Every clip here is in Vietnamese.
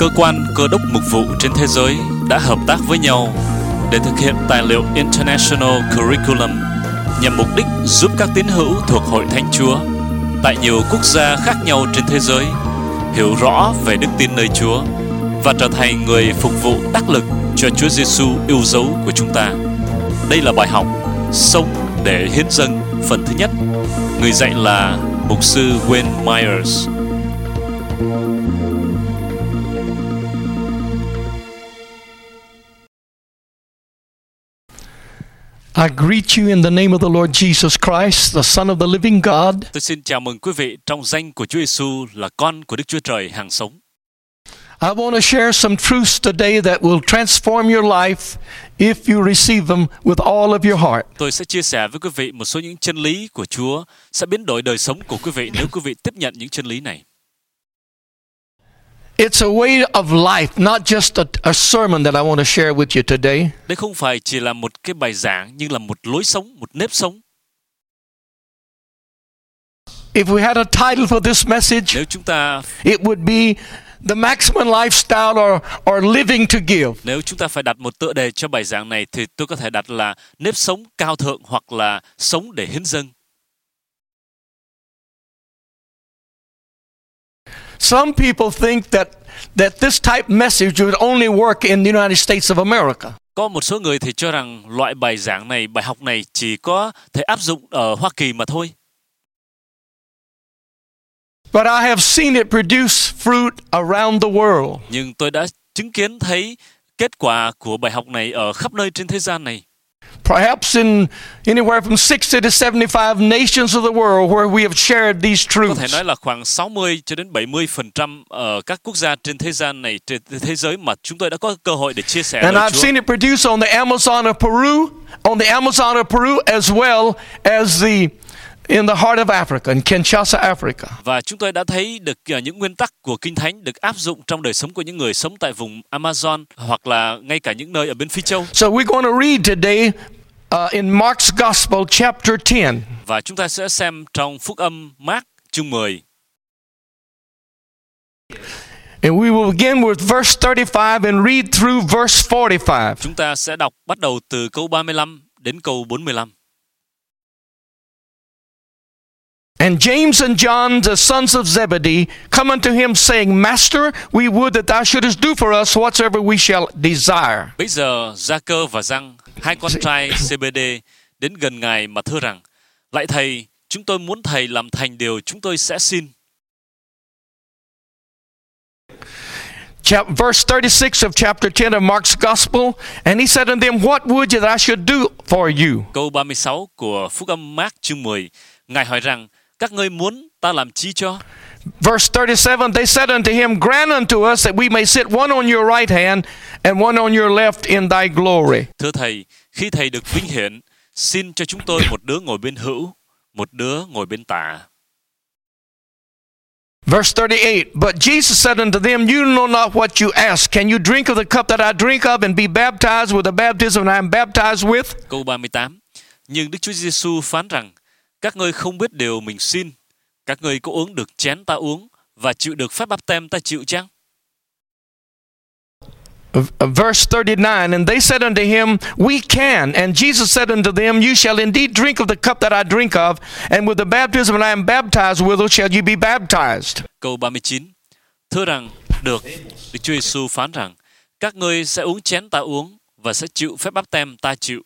cơ quan cơ đốc mục vụ trên thế giới đã hợp tác với nhau để thực hiện tài liệu International Curriculum nhằm mục đích giúp các tín hữu thuộc Hội Thánh Chúa tại nhiều quốc gia khác nhau trên thế giới hiểu rõ về đức tin nơi Chúa và trở thành người phục vụ đắc lực cho Chúa Giêsu yêu dấu của chúng ta. Đây là bài học Sống để hiến dâng phần thứ nhất. Người dạy là mục sư Wayne Myers. I greet you in the name of the Lord Jesus Christ, the Son of the living God. Tôi xin chào mừng quý vị trong danh của Chúa Giêsu là con của Đức Chúa Trời hàng sống. I want to share some truths today that will transform your life if you receive them with all of your heart. Tôi sẽ chia sẻ với quý vị một số những chân lý của Chúa sẽ biến đổi đời sống của quý vị nếu quý vị tiếp nhận những chân lý này. It's a way of life, not just a sermon that I want to share with you today. Đây không phải chỉ là một cái bài giảng nhưng là một lối sống, một nếp sống. If we had a title for this message, Nếu chúng ta it would be the maximum lifestyle or living to give. Nếu chúng ta phải đặt một tựa đề cho bài giảng này thì tôi có thể đặt là nếp sống cao thượng hoặc là sống để hiến dâng. Some people think that this type message would only work in the United States of America. Có một số người thì cho rằng loại bài giảng này, bài học này chỉ có thể áp dụng ở Hoa Kỳ mà thôi. But I have seen it produce fruit around the world. Nhưng tôi đã chứng kiến thấy kết quả của bài học này ở khắp nơi trên thế gian này. Perhaps in anywhere from 60 to 75 nations of the world where we have shared these Có thể truths. nói là khoảng 60 cho đến 70% ở các quốc gia trên thế gian này, trên thế giới mà chúng tôi đã có cơ hội để chia sẻ And lời I've Chúa. seen it produce on the Amazon of Peru as well as in the heart of Africa, in Kinshasa, Africa. Và chúng tôi đã thấy được những nguyên tắc của Kinh Thánh được áp dụng trong đời sống của những người sống tại vùng Amazon hoặc là ngay cả những nơi ở bên Phi Châu. So we're going to read today in Mark's Gospel chapter 10. Và chúng ta sẽ xem trong Phúc âm Mark chương 10. And we will begin with verse 35 and read through verse 45. Chúng ta sẽ đọc bắt đầu từ câu 35 đến câu 45. And James and John, the sons of Zebedee, come unto him, saying, Master, we would that thou shouldest do for us whatsoever we shall desire. Bây giờ Gia-cơ và Giăng, hai con trai CBD, đến gần Ngài mà thưa rằng, Lạy Thầy, chúng tôi muốn Thầy làm thành điều chúng tôi sẽ xin. Verse 36 of chapter 10 of Mark's Gospel, and he said unto them, What would you that I should do for you? Câu 36 của Phúc âm Mark chương 10, Ngài hỏi rằng, các ngươi muốn ta làm chi cho? Verse 37, they said unto him, Grant unto us that we may sit one on your right hand and one on your left in thy glory. Thưa Thầy, khi Thầy được vinh hiển, xin cho chúng tôi một đứa ngồi bên hữu, một đứa ngồi bên tả. Verse 38, But Jesus said unto them, You know not what you ask. Can you drink of the cup that I drink of and be baptized with the baptism I am baptized with? Câu 38, nhưng Đức Chúa Giêsu phán rằng, các ngươi không biết điều mình xin, các ngươi có uống được chén ta uống và chịu được phép báp têm ta chịu chăng? Verse 39, And they said unto him, We can. And Jesus said unto them, You shall indeed drink of the cup that I drink of, and with the baptism that I am baptized withal shall you be baptized. Câu 39, thưa rằng, được, Đức Chúa Giêsu phán rằng, các ngươi sẽ uống chén ta uống và sẽ chịu phép báp têm ta chịu.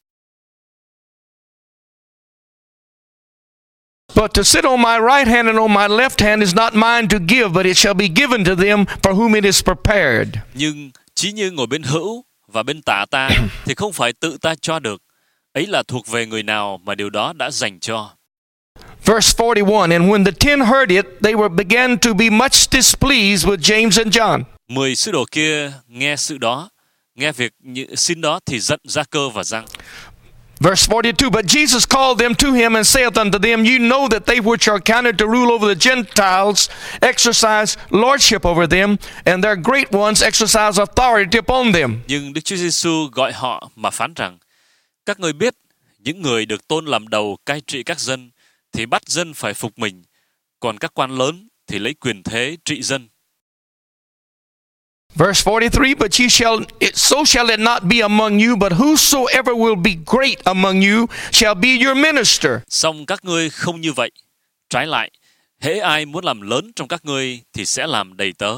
But to sit on my right hand and on my left hand is not mine to give, but it shall be given to them for whom it is prepared. Nhưng chí như ngồi bên hữu và bên tả ta thì không phải tự ta cho được, ấy là thuộc về người nào mà điều đó đã dành cho. Verse 41, And when the 10 heard it, they began to be much displeased with James and John. 10 sứ đồ kia nghe sự đó, nghe việc xin đó thì giận Gia-cơ và Giăng. Verse 42, But Jesus called them to him and saith unto them, You know that they which are counted to rule over the Gentiles exercise lordship over them, and their great ones exercise authority upon them. Nhưng Đức Chúa Giêsu gọi họ mà phán rằng, các ngươi biết, những người được tôn làm đầu cai trị các dân, thì bắt dân phải phục mình, còn các quan lớn thì lấy quyền thế trị dân. Verse 43, but so shall it not be among you, but whosoever will be great among you shall be your minister. Song các ngươi không như vậy. Trái lại, hễ ai muốn làm lớn trong các ngươi thì sẽ làm đầy tớ.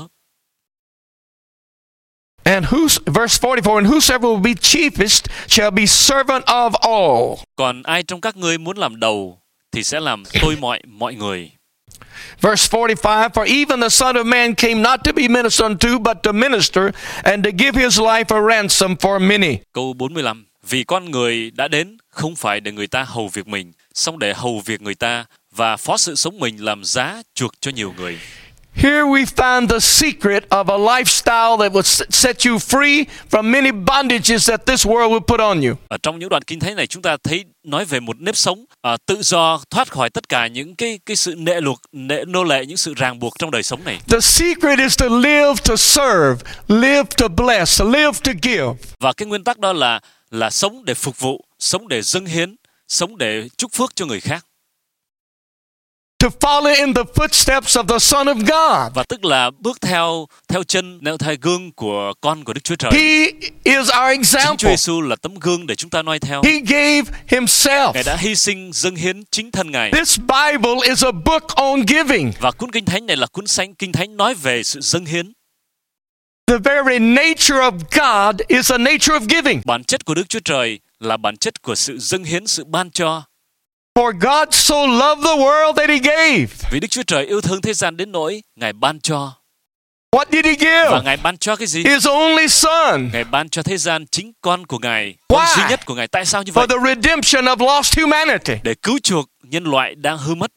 And verse 44, and whosoever will be chiefest shall be servant of all. Còn ai trong các ngươi muốn làm đầu thì sẽ làm tôi mọi người. Verse 45, for even the Son of Man came not to be ministered unto, but to minister, and to give his life a ransom for many. Câu 45, vì con người đã đến không phải để người ta hầu việc mình, song để hầu việc người ta và phó sự sống mình làm giá chuộc cho nhiều người. Here we find the secret of a lifestyle that would set you free from many bondages that this world would put on you. Ở trong những đoạn kinh thánh này chúng ta thấy nói về một nếp sống tự do, thoát khỏi tất cả những cái sự nô lệ, những sự ràng buộc trong đời sống này. The secret is to live to serve, live to bless, live to give. Và cái nguyên tắc đó là sống để phục vụ, sống để dâng hiến, sống để chúc phước cho người khác. To follow in the footsteps of the Son of God. Và tức là bước theo gương của con của Đức Chúa Trời. He is our Chính example. Chúa Giêsu là tấm gương để chúng ta noi theo. He gave himself. Ngài đã hy sinh dâng hiến chính thân Ngài. This Bible is a book on giving. Và cuốn kinh thánh này là cuốn kinh thánh nói về sự dâng hiến. The very nature of God is a nature of giving. Bản chất của Đức Chúa Trời là bản chất của sự dâng hiến, sự ban cho. For God so loved the world that he gave. Vì Đức Chúa Trời yêu thương thế gian đến nỗi Ngài ban cho. What did he give? Và Ngài ban cho cái gì? His only Son. Ngài ban cho thế gian chính con của Ngài, con duy nhất của Ngài. Tại sao như vậy? For the redemption of lost humanity. Để cứu chuộc nhân loại đang hư mất.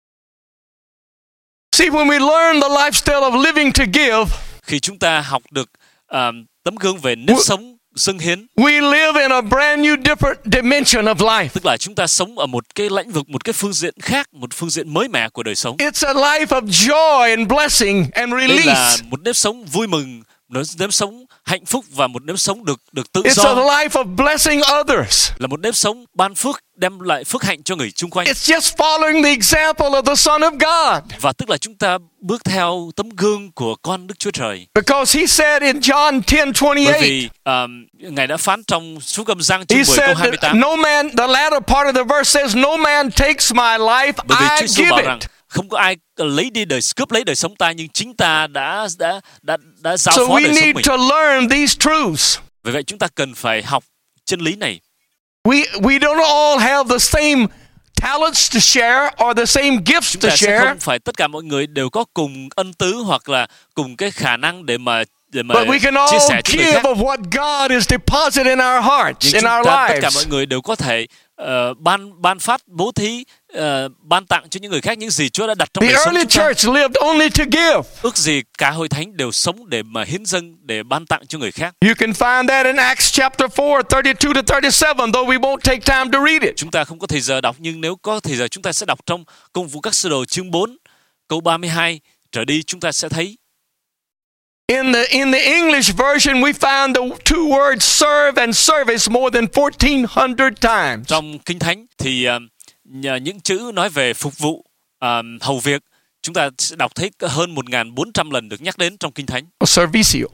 See, when we learn the lifestyle of living to give, khi chúng ta học được tấm gương về nếp sống dâng hiến, we live in a brand new different dimension of life. Tức là chúng ta sống ở một cái lĩnh vực, một cái phương diện khác, một phương diện mới mẻ của đời sống. It's a life of joy and blessing and release. Đây là một nếp sống vui mừng, một nếp sống hạnh phúc và một nếp sống được tự It's do. a life of blessing others. Là một nếp sống ban phước, đem lại phước hạnh cho người chung quanh. It's just following the example of the Son of God. Và tức là chúng ta bước theo tấm gương của con Đức Chúa Trời. Because he said in John 10:28. Bởi vì Ngài đã phán trong Phúc Âm Giăng chương 10 câu 28. No man, the latter part of the verse says, no man takes my life, bởi vì I Chúa Giêsu give bảo it. rằng không có ai cướp lấy đời sống ta, nhưng chính ta đã giao So phó we đời sống need mình. to learn these truths. Vì vậy chúng ta cần phải học chân lý này. We don't all have the same talents to share or the same gifts Chúng to ta sẽ share. không phải tất cả mọi người đều có cùng ân tứ hoặc là cùng cái khả năng để mà But we can chia all sẻ cho người give khác. of what God has deposited in our hearts, Nhưng in chúng our ta tất cả lives. mọi người đều có thể ban phát, bố thí, ban tặng cho những người khác những gì Chúa đã đặt trong The đời sống early chúng ta. church lived only to give. Ước gì cả hội thánh đều sống để mà hiến dâng, để ban tặng cho người khác. You can find that in Acts chapter 4, 32 to 37, though we won't take time to read it. Chúng ta không có thời giờ đọc, nhưng nếu có thời giờ chúng ta sẽ đọc trong Công vụ các sứ đồ chương 4 câu 32 trở đi, chúng ta sẽ thấy. In the English version, we found the two words serve and service more than 1,400 times. Trong Kinh Thánh thì những chữ nói về phục vụ, hầu việc, chúng ta sẽ đọc thấy hơn 1.400 lần được nhắc đến trong Kinh Thánh. Servicio.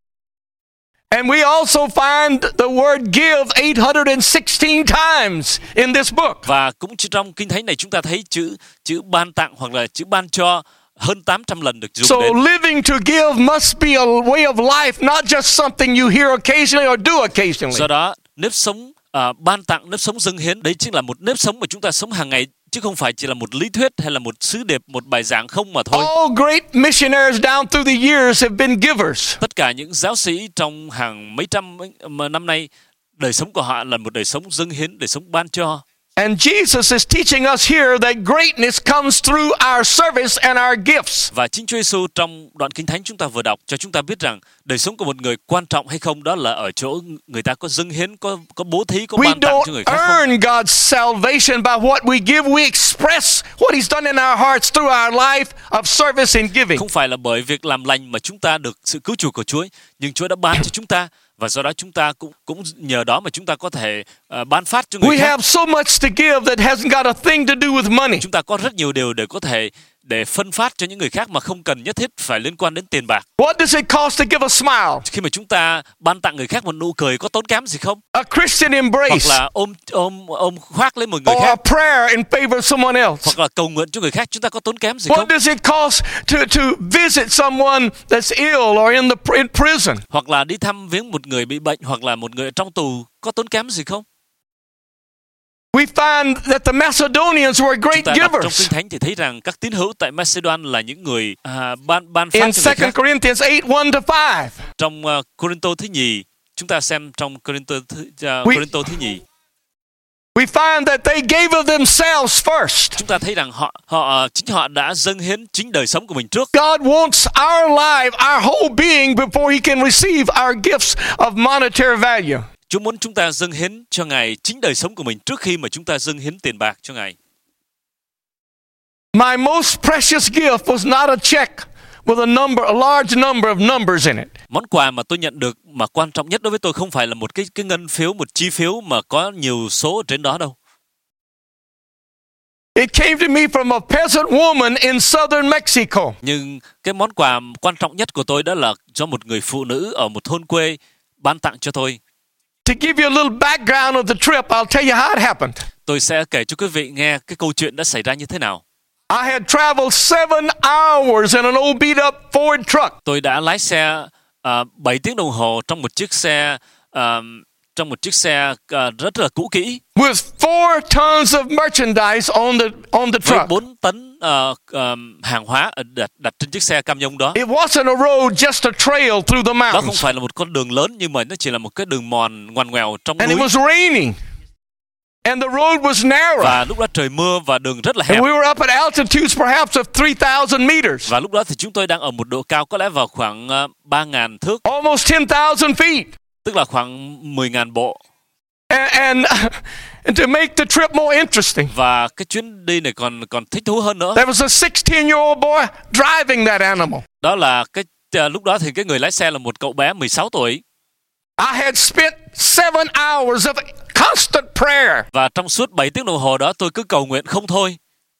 And we also find the word give 816 times in this book. Và cũng trong Kinh Thánh này chúng ta thấy chữ ban tặng hoặc là chữ ban cho hơn 800 lần được dùng So đến. living to give must be a way of life, not just something you hear occasionally or do occasionally. Do đó, nếp sống ban tặng, nếp sống dâng hiến, đấy chính là một nếp sống mà chúng ta sống hàng ngày, chứ không phải chỉ là một lý thuyết hay là một sứ điệp, một bài giảng không mà thôi. All great missionaries down through the years have been givers. Tất cả những giáo sĩ trong hàng mấy trăm năm nay, đời sống của họ là một đời sống dâng hiến, đời sống ban cho. And Jesus is teaching us here that greatness comes through our service and our gifts. Và chính Chúa Giêsu trong đoạn Kinh Thánh chúng ta vừa đọc cho chúng ta biết rằng đời sống của một người quan trọng hay không đó là ở chỗ người ta có dâng hiến, có bố thí, có We ban tặng cho người khác không. don't earn God's salvation by what we give. We express what He's done in our hearts through our life of service and giving. Không phải là bởi việc làm lành mà chúng ta được sự cứu chuộc của Chúa, nhưng Chúa đã ban cho chúng ta. Và do đó chúng ta cũng nhờ đó mà chúng ta có thể ban phát cho người We khác. have so much to give that hasn't got a thing to do with money. Chúng ta có rất nhiều điều để có thể để phân phát cho những người khác mà không cần nhất thiết phải liên quan đến tiền bạc. What does it cost to give a smile? Khi mà chúng ta ban tặng người khác một nụ cười có tốn kém gì không? A Christian embrace? Hoặc là ôm khoác lấy một người Or a khác, prayer in favor of someone else? hoặc là cầu nguyện cho người khác, chúng ta có tốn kém gì What không? does it cost to visit someone that's ill or in prison? Hoặc là đi thăm viếng một người bị bệnh, hoặc là một người trong tù, có tốn kém gì không? We find that the Macedonians were great Chúng ta đọc trong givers. Kinh Thánh thì thấy rằng các tín hữu tại Macedon là những người ban phát In cho người 2 khác. Corinthians 8:1-5. Trong Cô-rinh-tô thứ nhì, chúng ta xem trong Cô-rinh-tô thứ nhì, We find that they gave of themselves first. chúng ta thấy rằng chính họ đã dâng hiến chính đời sống của mình trước. God wants our life, our whole being before He can receive our gifts of monetary value. Chúa muốn chúng ta dâng hiến cho Ngài chính đời sống của mình trước khi mà chúng ta dâng hiến tiền bạc cho Ngài. My most precious gift was not a check with a large number of numbers in it. Món quà mà tôi nhận được mà quan trọng nhất đối với tôi không phải là một cái ngân phiếu, một chi phiếu mà có nhiều số ở trên đó đâu. It came to me from a peasant woman in southern Mexico. Nhưng cái món quà quan trọng nhất của tôi đó là do một người phụ nữ ở một thôn quê ban tặng cho tôi. To give you a little background of the trip, I'll tell you how it happened. Tôi sẽ kể cho quý vị nghe cái câu chuyện đã xảy ra như thế nào. I had traveled 7 hours in an old beat-up Ford truck. Tôi đã lái xe 7 tiếng đồng hồ trong một chiếc xe rất là cũ kỹ. With 4 tons of merchandise on the Với truck. 4 tấn hàng hóa đặt trên chiếc xe cam nhông đó. It wasn't a road, just a trail through the Đó không mountains. phải là một con đường lớn, nhưng mà nó chỉ là một cái đường mòn ngoằn ngoèo trong And it núi. was raining. And the road was narrow. Và lúc đó trời mưa và đường rất là And hẹp. we were up at altitudes perhaps of 3,000 meters. Và lúc đó thì chúng tôi đang ở một độ cao có lẽ vào khoảng 3.000 thước, Almost 10,000 feet. tức là khoảng 10.000 bộ. And to make the trip more interesting, Và cái chuyến đi này còn thích thú hơn nữa. there was a 16-year-old boy driving that animal. Đó là lúc đó thì cái người lái xe là một cậu bé 16 tuổi. I had spent 7 hours of constant prayer. Và trong suốt 7 tiếng đồng hồ đó tôi cứ cầu nguyện không thôi.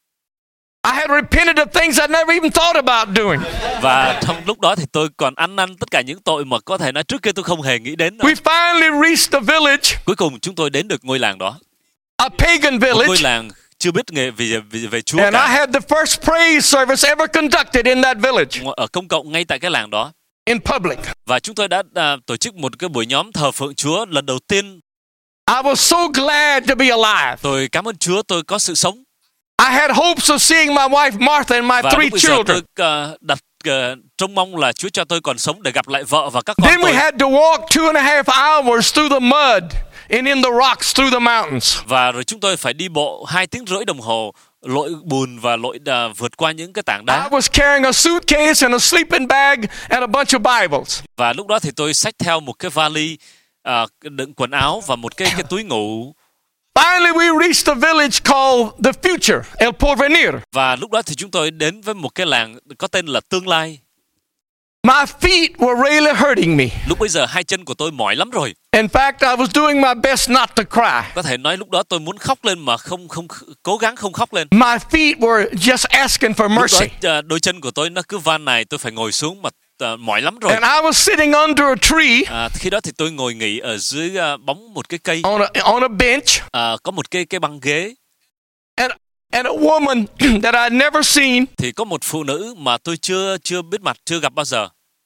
I had repented of things I never even thought about doing. Và trong lúc đó thì tôi còn ăn năn tất cả những tội mà có thể nói trước kia tôi không hề nghĩ đến nữa. We finally reached the village, Cuối cùng chúng tôi đến được ngôi làng đó. a pagan Một ngôi village, làng chưa biết về Chúa and I cả. had the first praise service ever conducted in that village, Ở công cộng ngay tại cái làng đó. in public. Và chúng tôi đã tổ chức một cái buổi nhóm thờ phượng Chúa lần đầu tiên. I was so glad to be alive. Tôi cảm ơn Chúa tôi có sự sống. I had hopes of seeing my wife Martha and my Và 3 lúc bây giờ children. tôi đặt trông mong là Chúa cho tôi còn sống để gặp lại vợ và các con Then we tôi. had to walk 2.5 hours through the mud and in the rocks through the mountains. Và rồi chúng tôi phải đi bộ 2 tiếng rưỡi đồng hồ lội bùn và vượt qua những cái tảng I đá. was carrying a suitcase and a sleeping bag and a bunch of Bibles. Và lúc đó thì tôi xách theo một cái vali đựng quần áo và một cái túi ngủ. Finally, we reached a village called The Future, El Porvenir. Và lúc đó thì chúng tôi đến với một cái làng có tên là Tương Lai. My feet were really hurting me. Lúc bây giờ 2 chân của tôi mỏi lắm rồi. In fact, I was doing my best not to cry. Có thể nói lúc đó tôi muốn khóc lên mà không cố gắng không khóc lên. My feet were just asking for Lúc mercy. đó đôi chân của tôi nó cứ van này, tôi phải ngồi xuống mà mỏi lắm rồi. And I was sitting under a tree Khi đó thì tôi ngồi nghỉ ở dưới bóng một cái cây. on a bench, Có một cái băng ghế. and a woman that I'd never seen Thì có một phụ nữ mà tôi chưa biết mặt, chưa gặp bao giờ.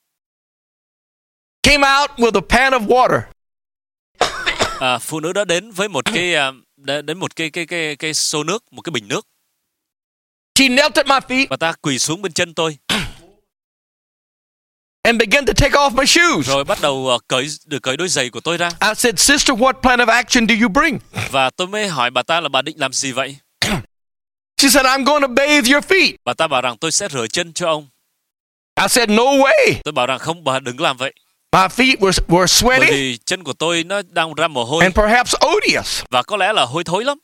came out with a pan of water. Phụ nữ đó đến với một cái xô nước, một cái bình nước. She knelt at my feet Và ta quỳ xuống bên chân tôi, and began to take off my shoes. rồi bắt đầu cởi đôi giày của tôi ra. I said, "Sister, what plan of action do you bring?" Và tôi mới hỏi bà ta là bà định làm gì vậy? She said, "I'm going to bathe your feet." Bà ta bảo rằng tôi sẽ rửa chân cho ông. I said, "No way." Tôi bảo rằng không, bà đừng làm vậy. My feet were Bởi sweaty vì chân của tôi nó đang ra mồ hôi and perhaps odious. và có lẽ là hôi thối lắm.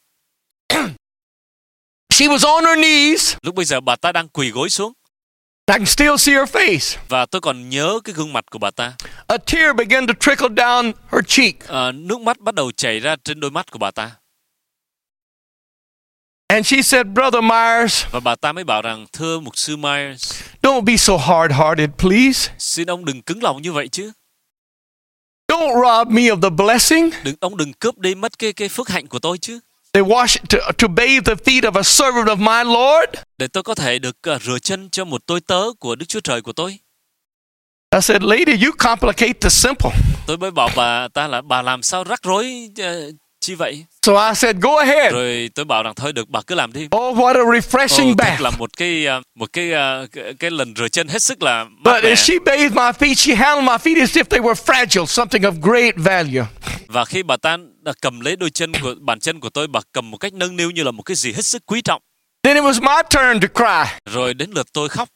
She was on her knees. Lúc bây giờ bà ta đang quỳ gối xuống I can still see her face. và tôi còn nhớ cái gương mặt của bà ta. A tear began to trickle down her cheek. Nước mắt bắt đầu chảy ra trên đôi mắt của bà ta. And she said, Brother Myers, Và bà ta mới bảo rằng, thưa mục sư Myers, don't be so hard-hearted, please. xin ông đừng cứng lòng như vậy chứ. Don't rob me of the blessing. Ông đừng cướp đi mất cái phước hạnh của tôi chứ. They wash to bathe the feet of a servant of my Lord. Để tôi có thể được rửa chân cho một tôi tớ của Đức Chúa Trời của tôi. I said, lady, you complicate the simple. Tôi mới bảo bà ta là bà làm sao rắc rối chi vậy. So I said, go ahead. Rồi tôi bảo rằng thôi được, bà cứ làm đi. Oh, what a refreshing Thật bath. là một cái lần rửa chân hết sức là mát But mẻ. as she bathed my feet, she handled my feet as if they were fragile, something of great value. Và khi bà ta đã cầm lấy đôi chân của bàn chân của tôi, bà cầm một cách nâng niu như là một cái gì hết sức quý trọng. Then it was my turn to cry. Rồi đến lượt tôi khóc.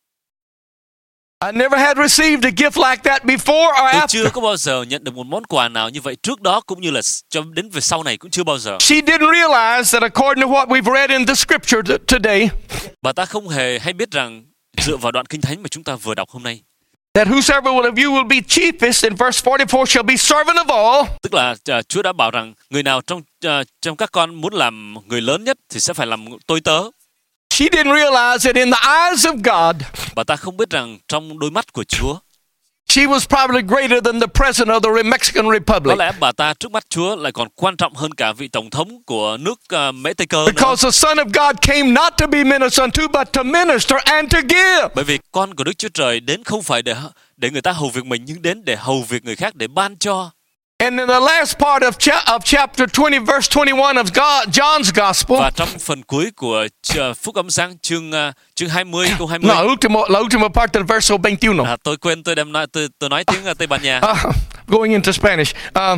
I never had received a gift like that before or Tôi after. chưa có bao giờ nhận được một món quà nào như vậy trước đó, cũng như là cho đến về sau này cũng chưa bao giờ. She didn't realize that according to what we've read in the scripture today, Bà ta không hề hay biết rằng dựa vào đoạn kinh thánh mà chúng ta vừa đọc hôm nay, that whosoever of you will be chiefest in verse 44 shall be servant of all. tức là Chúa đã bảo rằng người nào trong các con muốn làm người lớn nhất thì sẽ phải làm tôi tớ. She didn't realize that in the eyes of God, Bà ta không biết rằng trong đôi mắt của Chúa, she was probably greater than the president of the Mexican có Republic. lẽ bà ta trước mắt Chúa lại còn quan trọng hơn cả vị tổng thống của nước Mễ Tây Cơ nữa. Because the Son of God came not to be ministered unto, but to minister and to give. Bởi vì con của Đức Chúa Trời đến không phải để người ta hầu việc mình, nhưng đến để hầu việc người khác, để ban cho. And in the last part of chapter 20, verse 21 of John's Gospel, Và trong phần cuối của Phúc Âm Giăng chương 20 câu 20. la última parte del verso 21. Tôi quên, tôi nói tiếng Tây Ban Nha. Going into Spanish.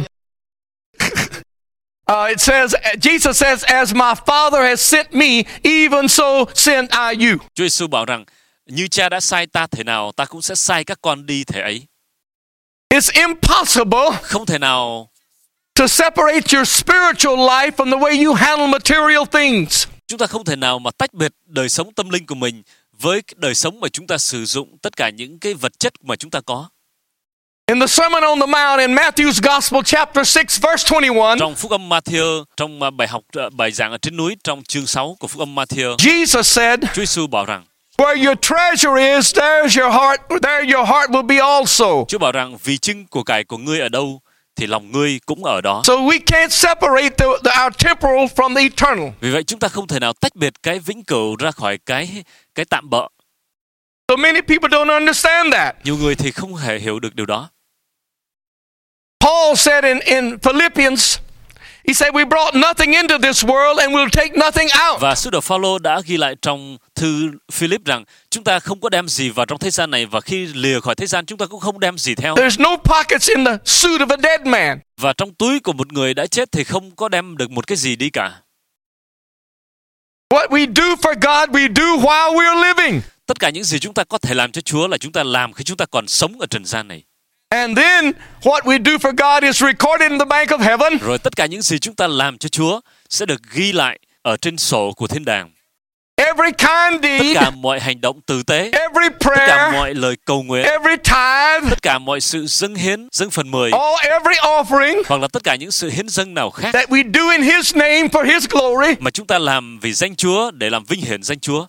It says, Jesus says, as my Father has sent me, even so send I you. Chúa Giêsu bảo rằng, như Cha đã sai ta thể nào, ta cũng sẽ sai các con đi thể ấy. It's impossible Không thể nào to separate your spiritual life from the way you handle material things. chúng ta không thể nào mà tách biệt đời sống tâm linh của mình với đời sống mà chúng ta sử dụng tất cả những cái vật chất mà chúng ta có. In the Sermon on the Mount in Matthew's Gospel, chapter 6, verse 21, Trong Phúc Âm Matthew, trong bài giảng ở trên núi, trong chương 6 của Phúc Âm Matthew, Jesus said, Chúa Giêsu bảo rằng, where your treasure is, there's your heart. There your heart will be also. Chúa bảo rằng vì chưng của cải của ngươi ở đâu thì lòng ngươi cũng ở đó. So we can't separate our temporal from the eternal. Vì vậy chúng ta không thể nào tách biệt cái vĩnh cửu ra khỏi cái tạm bợ. So many people don't understand that. Nhiều người thì không hề hiểu được điều đó. Paul said in Philippians, he said, we brought nothing into this world and we'll take nothing out. Và sứ đồ Phaolô đã ghi lại trong thư Philip rằng chúng ta không có đem gì vào trong thế gian này, và khi lìa khỏi thế gian chúng ta cũng không đem gì theo. There's no pockets in the suit of a dead man. Và trong túi của một người đã chết thì không có đem được một cái gì đi cả. What we do for God, we do while we're living. Tất cả những gì chúng ta có thể làm cho Chúa là chúng ta làm khi chúng ta còn sống ở trần gian này. And then what we do for God is recorded in the bank of heaven. Rồi tất cả những gì chúng ta làm cho Chúa sẽ được ghi lại ở trên sổ của thiên đàng. Every kind Tất deed, cả mọi hành động tử tế, every tất cả prayer, mọi lời cầu nguyện, every tithe, tất cả mọi sự dâng hiến, dâng phần 10, every offering hoặc là tất cả những sự hiến dâng nào khác that we do in His name for His glory, mà chúng ta làm vì danh Chúa, để làm vinh hiển danh Chúa.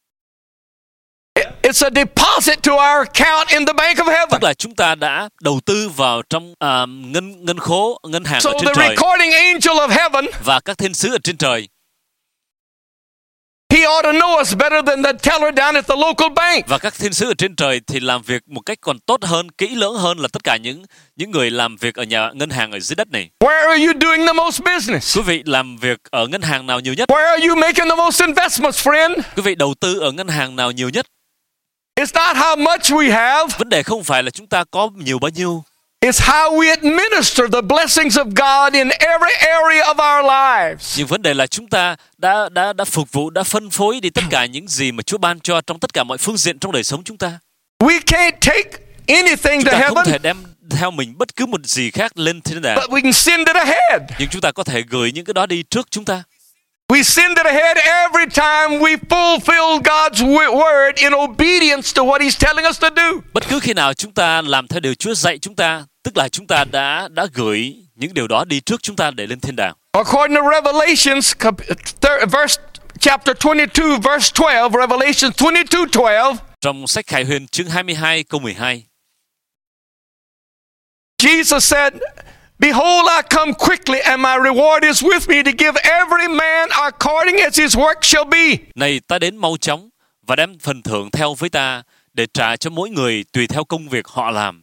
it's a deposit to our account in the bank of heaven. Tức là chúng ta đã đầu tư vào trong ngân hàng So ở the trên trời, recording angel of heaven, và các thiên sứ ở trên trời, he ought to know us better than the teller down at the local bank. và các thiên sứ ở trên trời thì làm việc một cách còn tốt hơn, kỹ lưỡng hơn là tất cả những người làm việc ở ngân hàng ở dưới đất này. Where are you doing the most business? Quý vị làm việc ở ngân hàng nào nhiều nhất? Where are you making the most investments, friend? Quý vị đầu tư ở ngân hàng nào nhiều nhất? It's not how much we have. Vấn đề không phải là chúng ta có nhiều bao nhiêu, It's how we administer the blessings of God in every area of our lives. nhưng vấn đề là chúng ta đã phục vụ, đã phân phối đi tất cả những gì mà Chúa ban cho trong tất cả mọi phương diện trong đời sống chúng ta. We can't take anything Chúng to ta không thể heaven, đem theo mình bất cứ một gì khác lên thiên đàng, but we can send it ahead. nhưng chúng ta có thể gửi những cái đó đi trước chúng ta. We send it ahead every time we fulfill God's word in obedience to what He's telling us to do. Bất cứ khi nào chúng ta làm theo điều Chúa dạy chúng ta, tức là chúng ta đã gửi những điều đó đi trước chúng ta để lên thiên đàng. According to Revelations, verse chapter 22, verse 12, Revelation 22:12, Trong sách Khải Huyền chương 22 câu 12, Jesus said, Behold, I come quickly, and my reward is with me to give every man according as his work shall be. này ta đến mau chóng và đem phần thưởng theo với ta để trả cho mỗi người tùy theo công việc họ làm.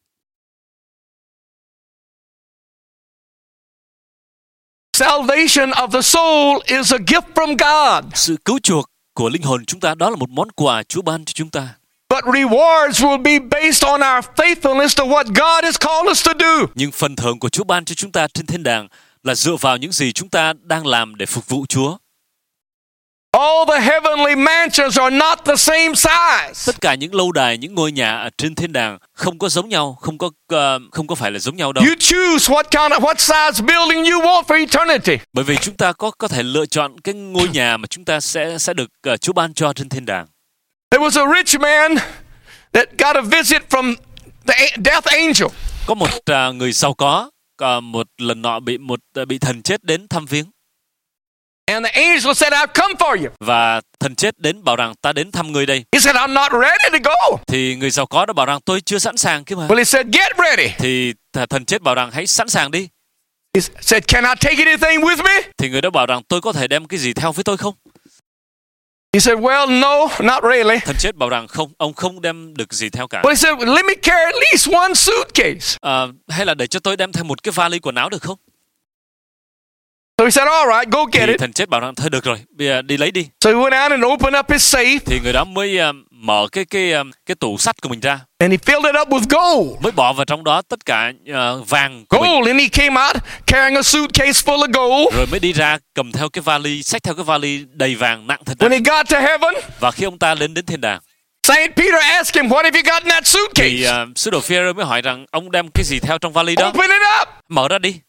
Salvation of the soul is a gift from God, Sự cứu chuộc của linh hồn chúng ta đó là một món quà Chúa ban cho chúng ta. but rewards will be based on our faithfulness to what God has called us to do. Nhưng phần thưởng của Chúa ban cho chúng ta trên thiên đàng là dựa vào những gì chúng ta đang làm để phục vụ Chúa. All the heavenly mansions are not the same size. Tất cả những lâu đài, những ngôi nhà ở trên thiên đàng không có giống nhau, không có phải là giống nhau đâu. You choose what size building you want for eternity. Bởi vì chúng ta có thể lựa chọn cái ngôi nhà mà chúng ta sẽ được Chúa ban cho trên thiên đàng. There was a rich man that got a visit from the death angel. Có một người giàu có một lần nọ bị thần chết đến thăm viếng. And the angel said, I've come for you. Và thần chết đến bảo rằng ta đến thăm ngươi đây. He said, I'm not ready to go. Thì người giàu có đã bảo rằng tôi chưa sẵn sàng kia mà. Well, he said, get ready. Thì thần chết bảo rằng hãy sẵn sàng đi. He said, can I take anything with me? Thì người đó bảo rằng tôi có thể đem cái gì theo với tôi không? He said, well, no, not really. Thần chết bảo rằng không, ông không đem được gì theo cả. Well, he said, let me carry at least one suitcase. Hay là để cho tôi đem theo một cái vali quần áo được không? So he said, all right, go get Thì it. thần chết bảo rằng thôi được rồi, bây giờ đi lấy đi. So he went out and opened up his safe. Thì người đó mới mở cái tủ sắt của mình ra. And he filled it up with gold. Mới bỏ vào trong đó tất cả vàng của mình. Gold. And he came out carrying a suitcase full of gold. Rồi mới đi ra cầm theo cái vali, xách theo cái vali đầy vàng nặng thật When nặng. he got to heaven, Và khi ông ta lên đến thiên đàng, Saint Peter asked him, what have you got in that thì suitcase? sứ đồ Phi-e-rơ mới hỏi rằng ông đem cái gì theo trong vali đó? Open it up. Mở ra đi.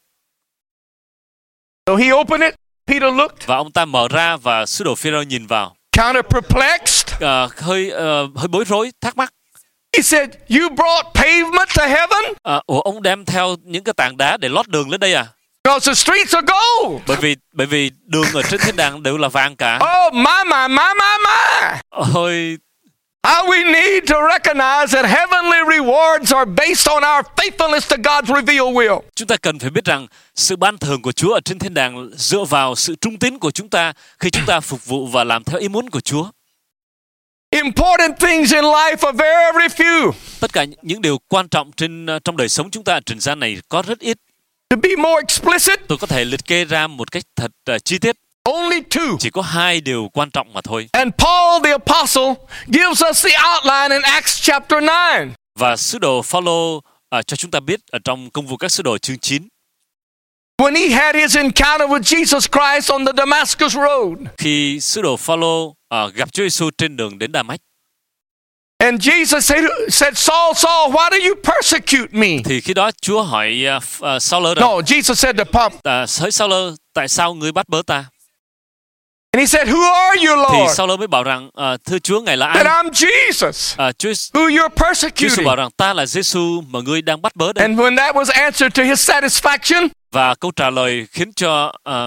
So he opened it. Peter looked, Và ông ta mở ra và sứ đồ Phi-e-rơ nhìn vào, kind of perplexed. hơi bối rối, thắc mắc. He said, you brought pavement to heaven? Ủa, ông đem theo những cái tảng đá để lót đường lên đây à? Because the streets are gold. Bởi vì đường ở trên thiên đàng đều là vàng cả. Oh, my. Ôi, How we need to recognize that heavenly rewards are based on our faithfulness to God's revealed will. chúng ta cần phải biết rằng sự ban thưởng của Chúa ở trên thiên đàng dựa vào sự trung tín của chúng ta khi chúng ta phục vụ và làm theo ý muốn của Chúa. Important things in life are very few. Tất cả những điều quan trọng trong đời sống chúng ta ở trần gian này có rất ít. To be more explicit, Tôi có thể liệt kê ra một cách thật chi tiết. only two. Chỉ có 2 điều quan trọng mà thôi. And Paul the Apostle gives us the outline in Acts chapter 9. Và sứ đồ Phaolô cho chúng ta biết ở trong Công vụ các sứ đồ chương 9. When he had his encounter with Jesus Christ on the Damascus road. Khi sứ đồ Phaolô gặp Chúa Giêsu trên đường đến Đa-mách. And Jesus said, Saul, why do you persecute me? Thì khi đó Chúa hỏi Saul rằng, No, Jesus said to Paul. hỡi Saul, tại sao ngươi bắt bớ ta? And he said, who are you, Thì Lord? Saul mới bảo rằng, thưa Chúa, ngài là And ai? I'm Jesus, Chúa who you're Giêsu persecuting. bảo rằng ta là Giêsu mà ngươi đang bắt bớ đây. And when that was answered to his satisfaction, Và câu trả lời khiến cho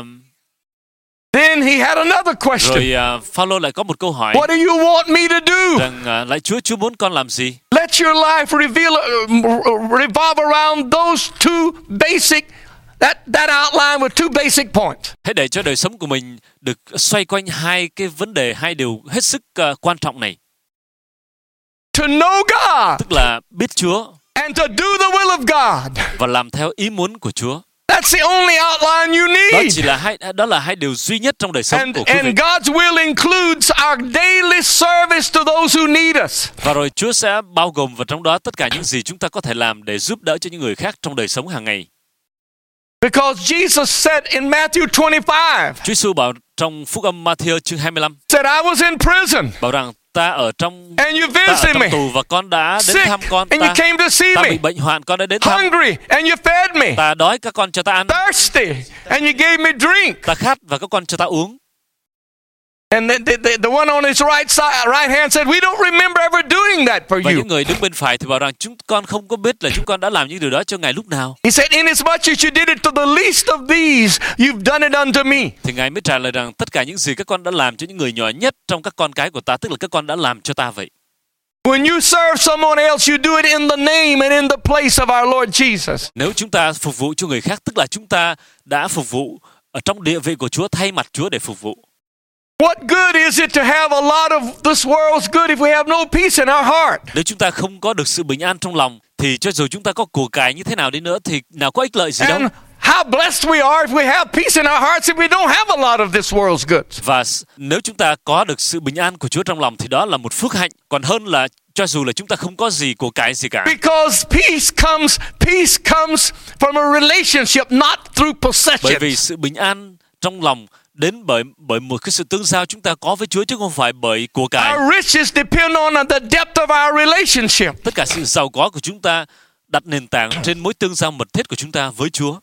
then he had another question. rồi Phaolô lại có một câu hỏi What do you want me to do? rằng lạy Chúa muốn con làm gì? Let your life revolve around those two basic, that outline with two basic points. Hãy để cho đời sống của mình được xoay quanh 2 cái vấn đề, 2 điều hết sức quan trọng này. To know God Tức là biết Chúa and to do the will of God. và làm theo ý muốn của Chúa. That's the only outline you need. Đó là 2 điều duy nhất trong đời sống của quý vị. And God's will includes our daily service to those who need us. Và rồi Chúa sẽ bao gồm vào trong đó tất cả những gì chúng ta có thể làm để giúp đỡ cho những người khác trong đời sống hàng ngày. Because Jesus said in Matthew 25, Chúa Giêsu bảo trong Phúc âm Matthew chương 25, said, I was in prison bảo rằng ta ở trong and you visited me. tù và con đã đến Sick thăm con. and you came to see Ta me. bị bệnh hoạn, con đã đến thăm. Hungry and you fed me. Ta đói, các con cho ta ăn. Thirsty and you gave me drink. Ta khát và các con cho ta uống. And the one on his right hand said, we don't remember ever doing that for Và you. những người đứng bên phải thì bảo rằng chúng con không có biết là chúng con đã làm những điều đó cho Ngài lúc nào. He said, inasmuch as you did it to the least of these, you've done it unto me. Thì Ngài mới trả lời rằng tất cả những gì các con đã làm cho những người nhỏ nhất trong các con cái của ta, tức là các con đã làm cho ta vậy. When you serve someone else, you do it in the name and in the place of our Lord Jesus. Nếu chúng ta phục vụ cho người khác, tức là chúng ta đã phục vụ ở trong địa vị của Chúa, thay mặt Chúa để phục vụ. What good is it to have a lot of this world's good if we have no peace in our heart? Nếu chúng ta không có được sự bình an trong lòng, thì cho dù chúng ta có của cải như thế nào đi nữa thì nào có ích lợi gì đâu. And how blessed we are if we have peace in our hearts if we don't have a lot of this world's goods. Và nếu chúng ta có được sự bình an của Chúa trong lòng thì đó là một phước hạnh, còn hơn là cho dù là chúng ta không có gì của cải gì cả. Because peace comes from a relationship, not through possessions. Bởi vì sự bình an trong lòng đến bởi một cái sự tương giao chúng ta có với Chúa, chứ không phải bởi của cải. Our riches depend on the depth of our relationship. Tất cả sự giàu có của chúng ta đặt nền tảng trên mối tương giao mật thiết của chúng ta với Chúa.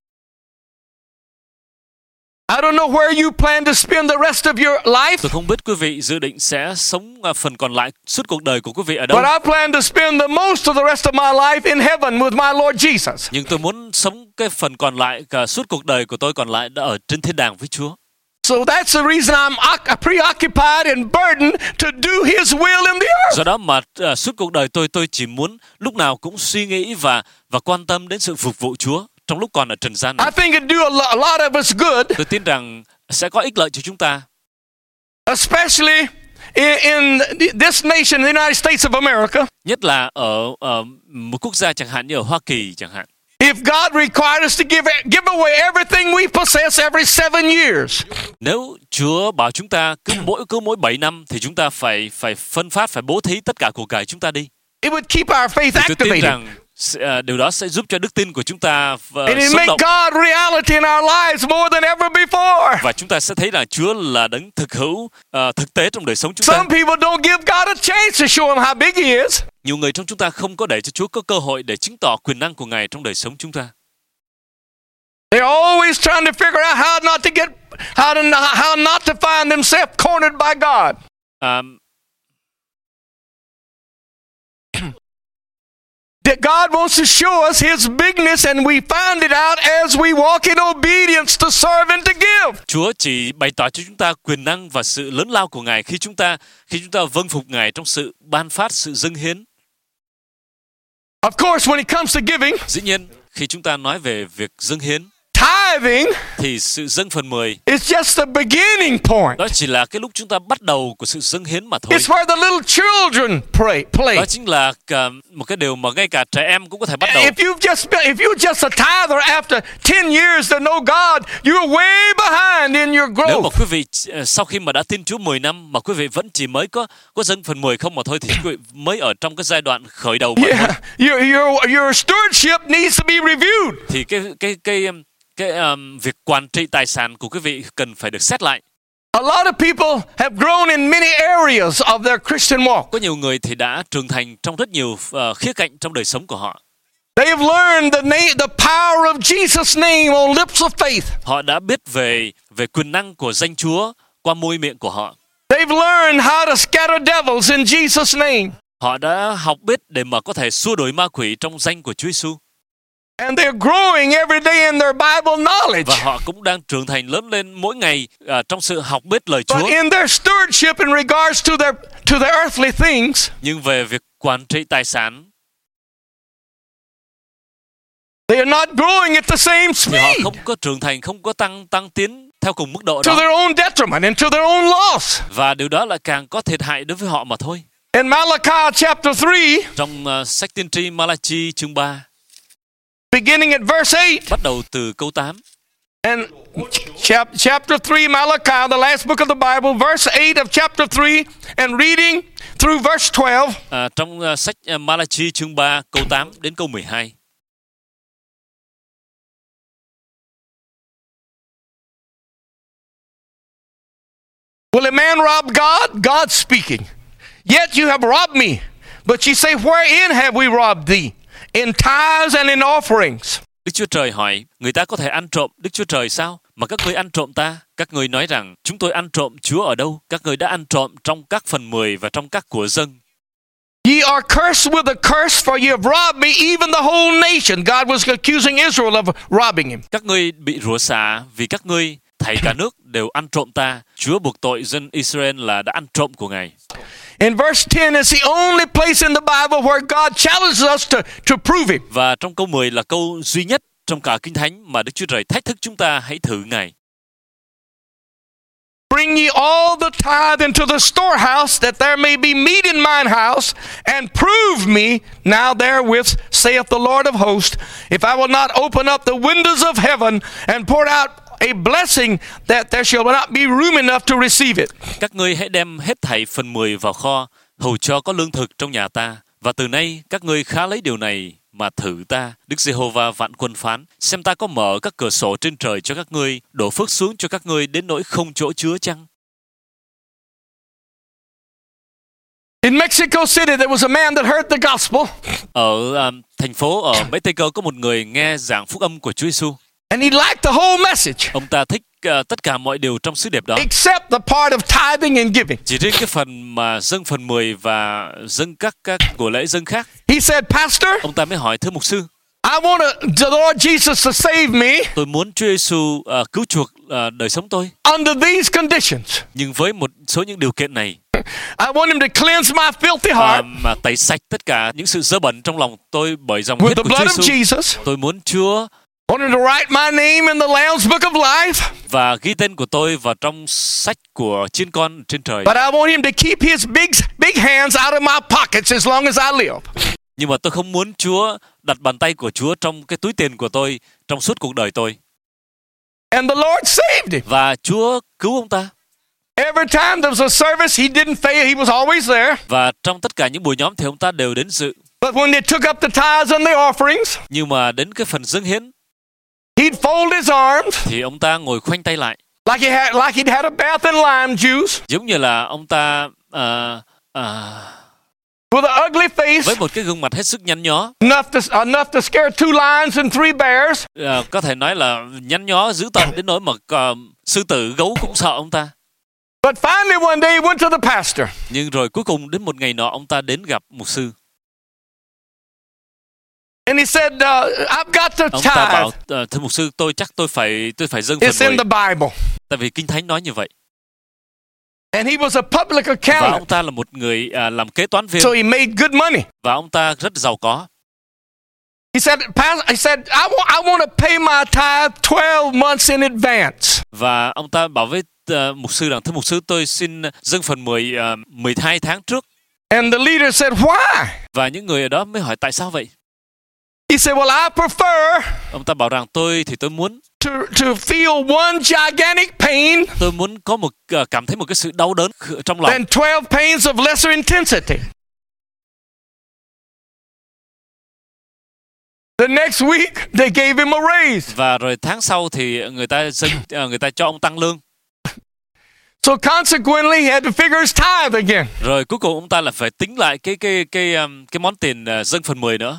I don't know where you plan to spend the rest of your life. Tôi không biết quý vị dự định sẽ sống phần còn lại suốt cuộc đời của quý vị ở đâu. But I plan to spend the most of the rest of my life in heaven with my Lord Jesus. Nhưng tôi muốn sống cái phần còn lại, cả suốt cuộc đời của tôi còn lại đã ở trên thiên đàng với Chúa. So that's the reason I'm preoccupied and burdened to do His will in the earth. Do đó mà suốt cuộc đời tôi chỉ muốn lúc nào cũng suy nghĩ và quan tâm đến sự phục vụ Chúa trong lúc còn ở trần gian này. I think it do a lot of us good. Tôi tin rằng sẽ có ích lợi cho chúng ta. Especially in this nation, the United States of America. Nhất là ở một quốc gia chẳng hạn như ở Hoa Kỳ chẳng hạn. If God required us to give away everything we possess every 7 years. Nếu Chúa bảo chúng ta cứ mỗi 7 năm thì chúng ta phải phân phát, phải bố thí tất cả của cải chúng ta đi. It would keep our faith Tôi tin activated. rằng điều đó sẽ giúp cho đức tin của chúng ta And it sống make động. God reality in our lives more than ever before. Và chúng ta sẽ thấy là Chúa là đấng thực hữu, thực tế trong đời sống chúng ta. Some people don't give God a chance to show Him how big He is. Nhiều người trong chúng ta không có để cho Chúa có cơ hội để chứng tỏ quyền năng của Ngài trong đời sống chúng ta. They're always trying to figure out how not to find themselves cornered by God. That God wants to show us His bigness, and we find it out as we walk in obedience to serve and to give. Chúa chỉ bày tỏ cho chúng ta quyền năng và sự lớn lao của Ngài khi chúng ta vâng phục Ngài trong sự ban phát, sự dâng hiến. Of course, when it comes to giving, Dĩ nhiên, khi chúng ta nói về việc dâng hiến, tithing thì sự dâng phần 10 is just the beginning point. đó chỉ là cái lúc chúng ta bắt đầu của sự dâng hiến mà thôi. It's where the little children play. Đó chính là một cái điều mà ngay cả trẻ em cũng có thể bắt đầu. If you're just a tither after 10 years to know God, you're way behind in your Nếu mà growth. quý vị sau khi mà đã tin Chúa 10 năm mà quý vị vẫn chỉ mới có dâng phần 10 không mà thôi, thì quý vị mới ở trong cái giai đoạn khởi đầu mà thôi. Yeah, your stewardship needs to be reviewed. Thì cái việc quản trị tài sản của quý vị cần phải được xét lại. A lot of people have grown in many areas of their Christian walk. Có nhiều người thì đã trưởng thành trong rất nhiều khía cạnh trong đời sống của họ. They have learned the power of Jesus' name on lips of faith. Họ đã biết về quyền năng của danh Chúa qua môi miệng của họ. They've learned how to scatter devils in Jesus' name. Họ đã học biết để mà có thể xua đuổi ma quỷ trong danh của Chúa Giêsu. And they're growing every day in their Bible knowledge. Và họ cũng đang trưởng thành lớn lên mỗi ngày trong sự học biết lời But Chúa. in their stewardship in regards to their earthly things, Nhưng về việc quản trị tài sản they are not growing at the same thì họ speed. không có trưởng thành, không có tăng tiến theo cùng mức độ To đó. their own detriment and to their own loss. Và điều đó là càng có thiệt hại đối với họ mà thôi. In Malachi chapter 3, Trong sách tiên tri Malachi chương 3, beginning at verse 8, bắt đầu từ câu 8. and chapter 3, Malachi, the last book of the Bible, verse 8 of chapter 3, and reading through verse 12. Trong sách Malachi chương 3 câu 8 đến câu 12. Will a man rob God? God speaking. Yet you have robbed me. But ye say, wherein have we robbed thee? In tithes and in offerings. Đức Chúa Trời hỏi, người ta có thể ăn trộm Đức Chúa Trời sao? mà các ngươi ăn trộm ta. Các ngươi nói rằng, chúng tôi ăn trộm Chúa ở đâu? Các ngươi đã ăn trộm trong các phần 10 và trong các của dâng. Ye are cursed with a curse, for ye have robbed me, even the whole nation. God was accusing Israel of robbing him. Các ngươi bị rủa xả vì các ngươi thảy cả nước đều ăn trộm ta. Chúa buộc tội dân Israel là đã ăn trộm của Ngài. In verse 10 is the only place in the Bible where God challenges us to prove him. Và trong câu 10 là câu duy nhất trong cả Kinh Thánh mà Đức Chúa Trời thách thức chúng ta hãy thử Ngài. Bring ye all the tithe into the storehouse, that there may be meat in mine house, and prove me now therewith, saith the Lord of hosts, if I will not open up the windows of heaven and pour out a blessing, that there shall not be room enough to receive it. Các ngươi hãy đem hết thảy phần 10 vào kho, hầu cho có lương thực trong nhà ta. Và từ nay các ngươi khá lấy điều này mà thử ta. Đức Giê-hô-va vạn quân phán, xem ta có mở các cửa sổ trên trời cho các ngươi, đổ phước xuống cho các ngươi đến nỗi không chỗ chứa chăng? In Mexico City, there was a man that heard the gospel. Ở thành phố ở Mexico có một người nghe giảng phúc âm của Chúa Giêsu. And he liked the whole message, Ông ta thích tất cả mọi điều trong sứ điệp đó, except the part of tithing and giving. chỉ riêng cái phần mà dâng phần 10 và dâng các của lễ dâng khác. He said, Pastor, Ông ta mới hỏi, thưa mục sư, I want the Lord Jesus to save me tôi muốn Chúa Giêsu cứu chuộc đời sống tôi, under these conditions. nhưng với một số những điều kiện này. I want him to cleanse my filthy heart Mà tẩy sạch tất cả những sự dơ bẩn trong lòng tôi bởi dòng with huyết the của blood Chúa of Giêsu. Jesus. Tôi muốn Chúa I want him to write my name in the Lamb's Book of Life. và ghi tên của tôi vào trong sách của Chiên Con trên trời. But I want him to keep his big hands out of my pockets as long as I live. Nhưng mà tôi không muốn Chúa đặt bàn tay của Chúa trong cái túi tiền của tôi trong suốt cuộc đời tôi. And the Lord saved him. Và Chúa cứu ông ta. Every time there was a service, he didn't fail. He was always there. Và trong tất cả những buổi nhóm thì ông ta đều đến dự. But when they took up the tithes and the offerings, Nhưng mà đến cái phần dâng hiến he'd fold his arms thì ông ta ngồi khoanh tay lại, like he'd had a bath in lime juice, giống như là ông ta with an ugly face, với một cái gương mặt hết sức nhăn nhó, enough to scare 2 lions and 3 bears. có thể nói là nhăn nhó dữ tợn đến nỗi mà sư tử, gấu cũng sợ ông ta. But finally one day he went to the pastor. Nhưng rồi cuối cùng đến một ngày nọ ông ta đến gặp mục sư. And he said, I've got the Ông ta bảo, tithe. thưa mục sư, tôi phải dâng phần It's in 10. the Bible. Tại vì Kinh Thánh nói như vậy. And he was a public Và accountant, ông ta là một người làm kế toán viên. so he made good money. Và ông ta rất giàu có. He said, I want to pay my tithe 12 months in advance. Và ông ta bảo với mục sư rằng, thưa mục sư, tôi xin dâng phần 12 tháng trước. And the leader said, why? Và những người ở đó mới hỏi tại sao vậy? He said, well, I prefer Ông ta bảo rằng tôi muốn to feel one gigantic pain tôi muốn có cảm thấy một cái sự đau đớn trong lòng than 12 pains of lesser intensity. The next week, they gave him a raise. Và rồi tháng sau thì người ta cho ông tăng lương. So consequently, he had to figure his tithe again. Rồi cuối cùng ông ta là phải tính lại cái món tiền dâng phần 10 nữa.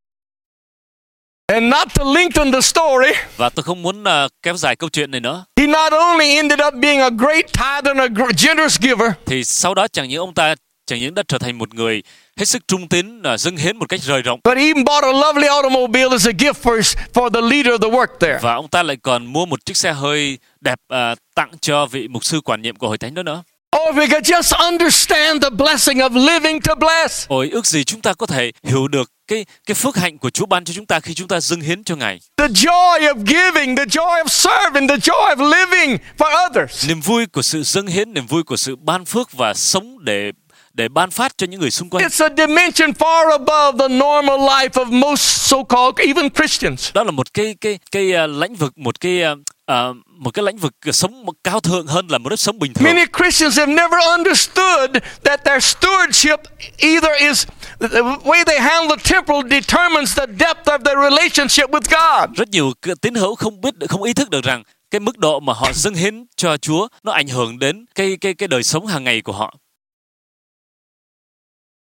And not to lengthen the story, Và tôi không muốn kéo dài câu chuyện này nữa. he not only ended up being a great tither and a generous giver, Thì sau đó chẳng những đã trở thành một người hết sức trung tín, dâng hiến một cách rời rộng. but he even bought a lovely automobile as a gift for the leader of the work there. Và ông ta lại còn mua một chiếc xe hơi đẹp tặng cho vị mục sư quản nhiệm của hội thánh đó nữa. Oh, if we could just understand the blessing of living to bless. Ôi, ước gì chúng ta có thể hiểu được cái phước hạnh của Chúa ban cho chúng ta khi chúng ta dâng hiến cho Ngài. The joy of giving, the joy of serving, the joy of living for others. Niềm vui của sự dâng hiến, niềm vui của sự ban phước và sống để ban phát cho những người xung quanh. It's a dimension far above the normal life of most so-called even Christians. Đó là một cái lãnh vực, một cái lãnh vực sống cao thượng hơn là một nếp sống bình thường. Many Christians have never understood that their stewardship either is the way they handle the temporal determines the depth of their relationship with God. Rất nhiều tín hữu không ý thức được rằng cái mức độ mà họ dâng hiến cho Chúa nó ảnh hưởng đến cái đời sống hàng ngày của họ.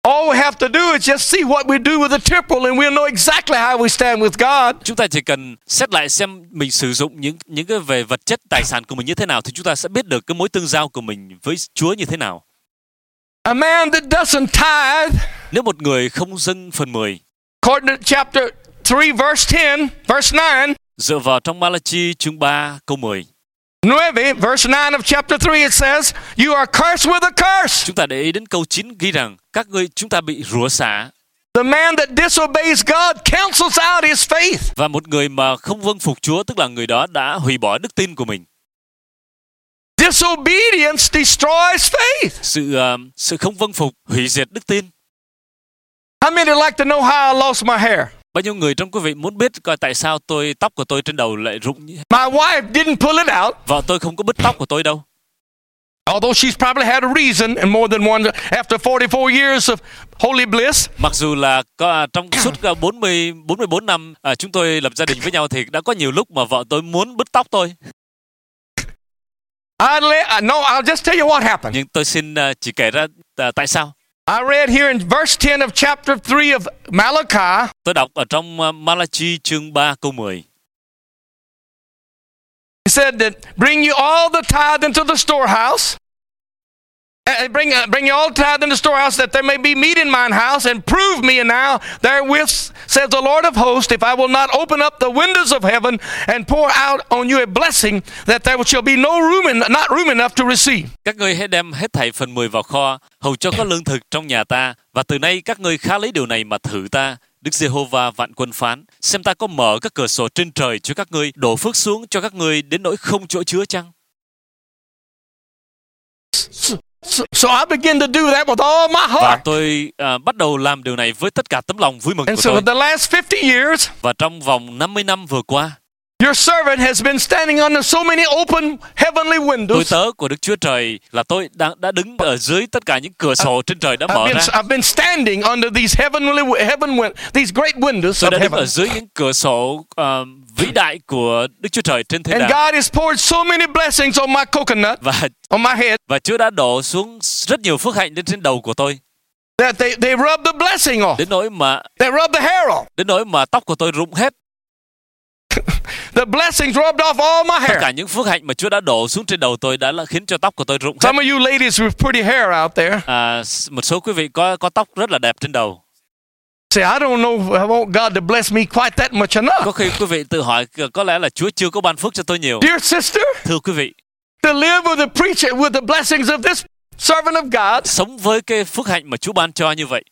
All we have to do is just see what we do with the temporal and we'll know exactly how we stand with God. Chúng ta chỉ cần xét lại xem mình sử dụng những cái về vật chất tài sản của mình như thế nào thì chúng ta sẽ biết được cái mối tương giao của mình với Chúa như thế nào. A man that doesn't tithe, Nếu một người không dâng phần 10, according to chapter 3 verse 10, verse 9, dựa vào trong Ma-la-chi chương 3 câu 10. verse 9 of chapter 3, it says, you are cursed with a curse. Chúng ta để ý đến câu 9 ghi rằng chúng ta bị rủa xả. The man that disobeys God cancels out his faith. Và một người mà không vâng phục Chúa, tức là người đó đã hủy bỏ đức tin của mình. Disobedience destroys faith. Sự không vâng phục hủy diệt đức tin. How many like to know how I lost my hair? Bao nhiêu người trong quý vị muốn biết coi tại sao tóc của tôi trên đầu lại rụng? My wife didn't pull it out. Vợ tôi không có bứt tóc của tôi đâu. Although she's probably had a reason and more than one after 44 years of holy bliss. Mặc dù là trong suốt 44 năm chúng tôi lập gia đình với nhau thì đã có nhiều lúc mà vợ tôi muốn bứt tóc tôi. I'll just tell you what happened. Nhưng tôi xin chỉ kể ra tại sao. I read here in verse 10 of chapter 3 of Malachi. Tôi đọc ở trong Ma-la-chi chương 3 câu 10. He said that bring you all the tithe into the storehouse. Bring you all the tithe into the storehouse that there may be meat in mine house, and prove me now therewith, says the Lord of hosts, if I will not open up the windows of heaven and pour out on you a blessing, that there shall be not room enough to receive. Các ngươi hãy đem hết thảy phần 10 vào kho, hầu cho có lương thực trong nhà ta, và từ nay các ngươi khá lấy điều này mà thử ta. Đức Giê-hô-va vạn quân phán, xem ta có mở các cửa sổ trên trời cho các ngươi, đổ phước xuống cho các ngươi đến nỗi không chỗ chứa chăng? So I begin to do that with all my Và heart. tôi bắt đầu làm điều này với tất cả tấm lòng vui mừng And của so tôi. for the last 50 years, Và trong vòng 50 năm vừa qua, your servant has been standing under so many open heavenly tôi windows. tớ của Đức Chúa Trời là tôi đã đứng ở dưới tất cả những cửa sổ trên trời đã mở ra. I've been standing under these these great windows Tôi of đã đứng ở heaven. dưới những cửa sổ vĩ đại của Đức Chúa Trời trên thế And đàng. God has poured so many blessings on my coconut, on my head, Và Chúa đã đổ xuống rất nhiều phước hạnh lên trên đầu của tôi. that they rub the blessing off. Đến They rub the hair off. nỗi mà tóc của tôi rụng hết. The blessings rubbed off all my Tất cả hair. những phước hạnh mà Chúa đã đổ xuống trên đầu tôi đã khiến cho tóc của tôi rụng hết. Some of you ladies with pretty hair out there Một số quý vị có tóc rất là đẹp trên đầu. say, I don't know if I want God to bless me quite that much enough. Có khi quý vị tự hỏi có lẽ là Chúa chưa có ban phước cho tôi nhiều. Dear sister, Thưa quý vị, to live with the blessings of this servant of God, sống với cái phước hạnh mà Chúa ban cho như vậy,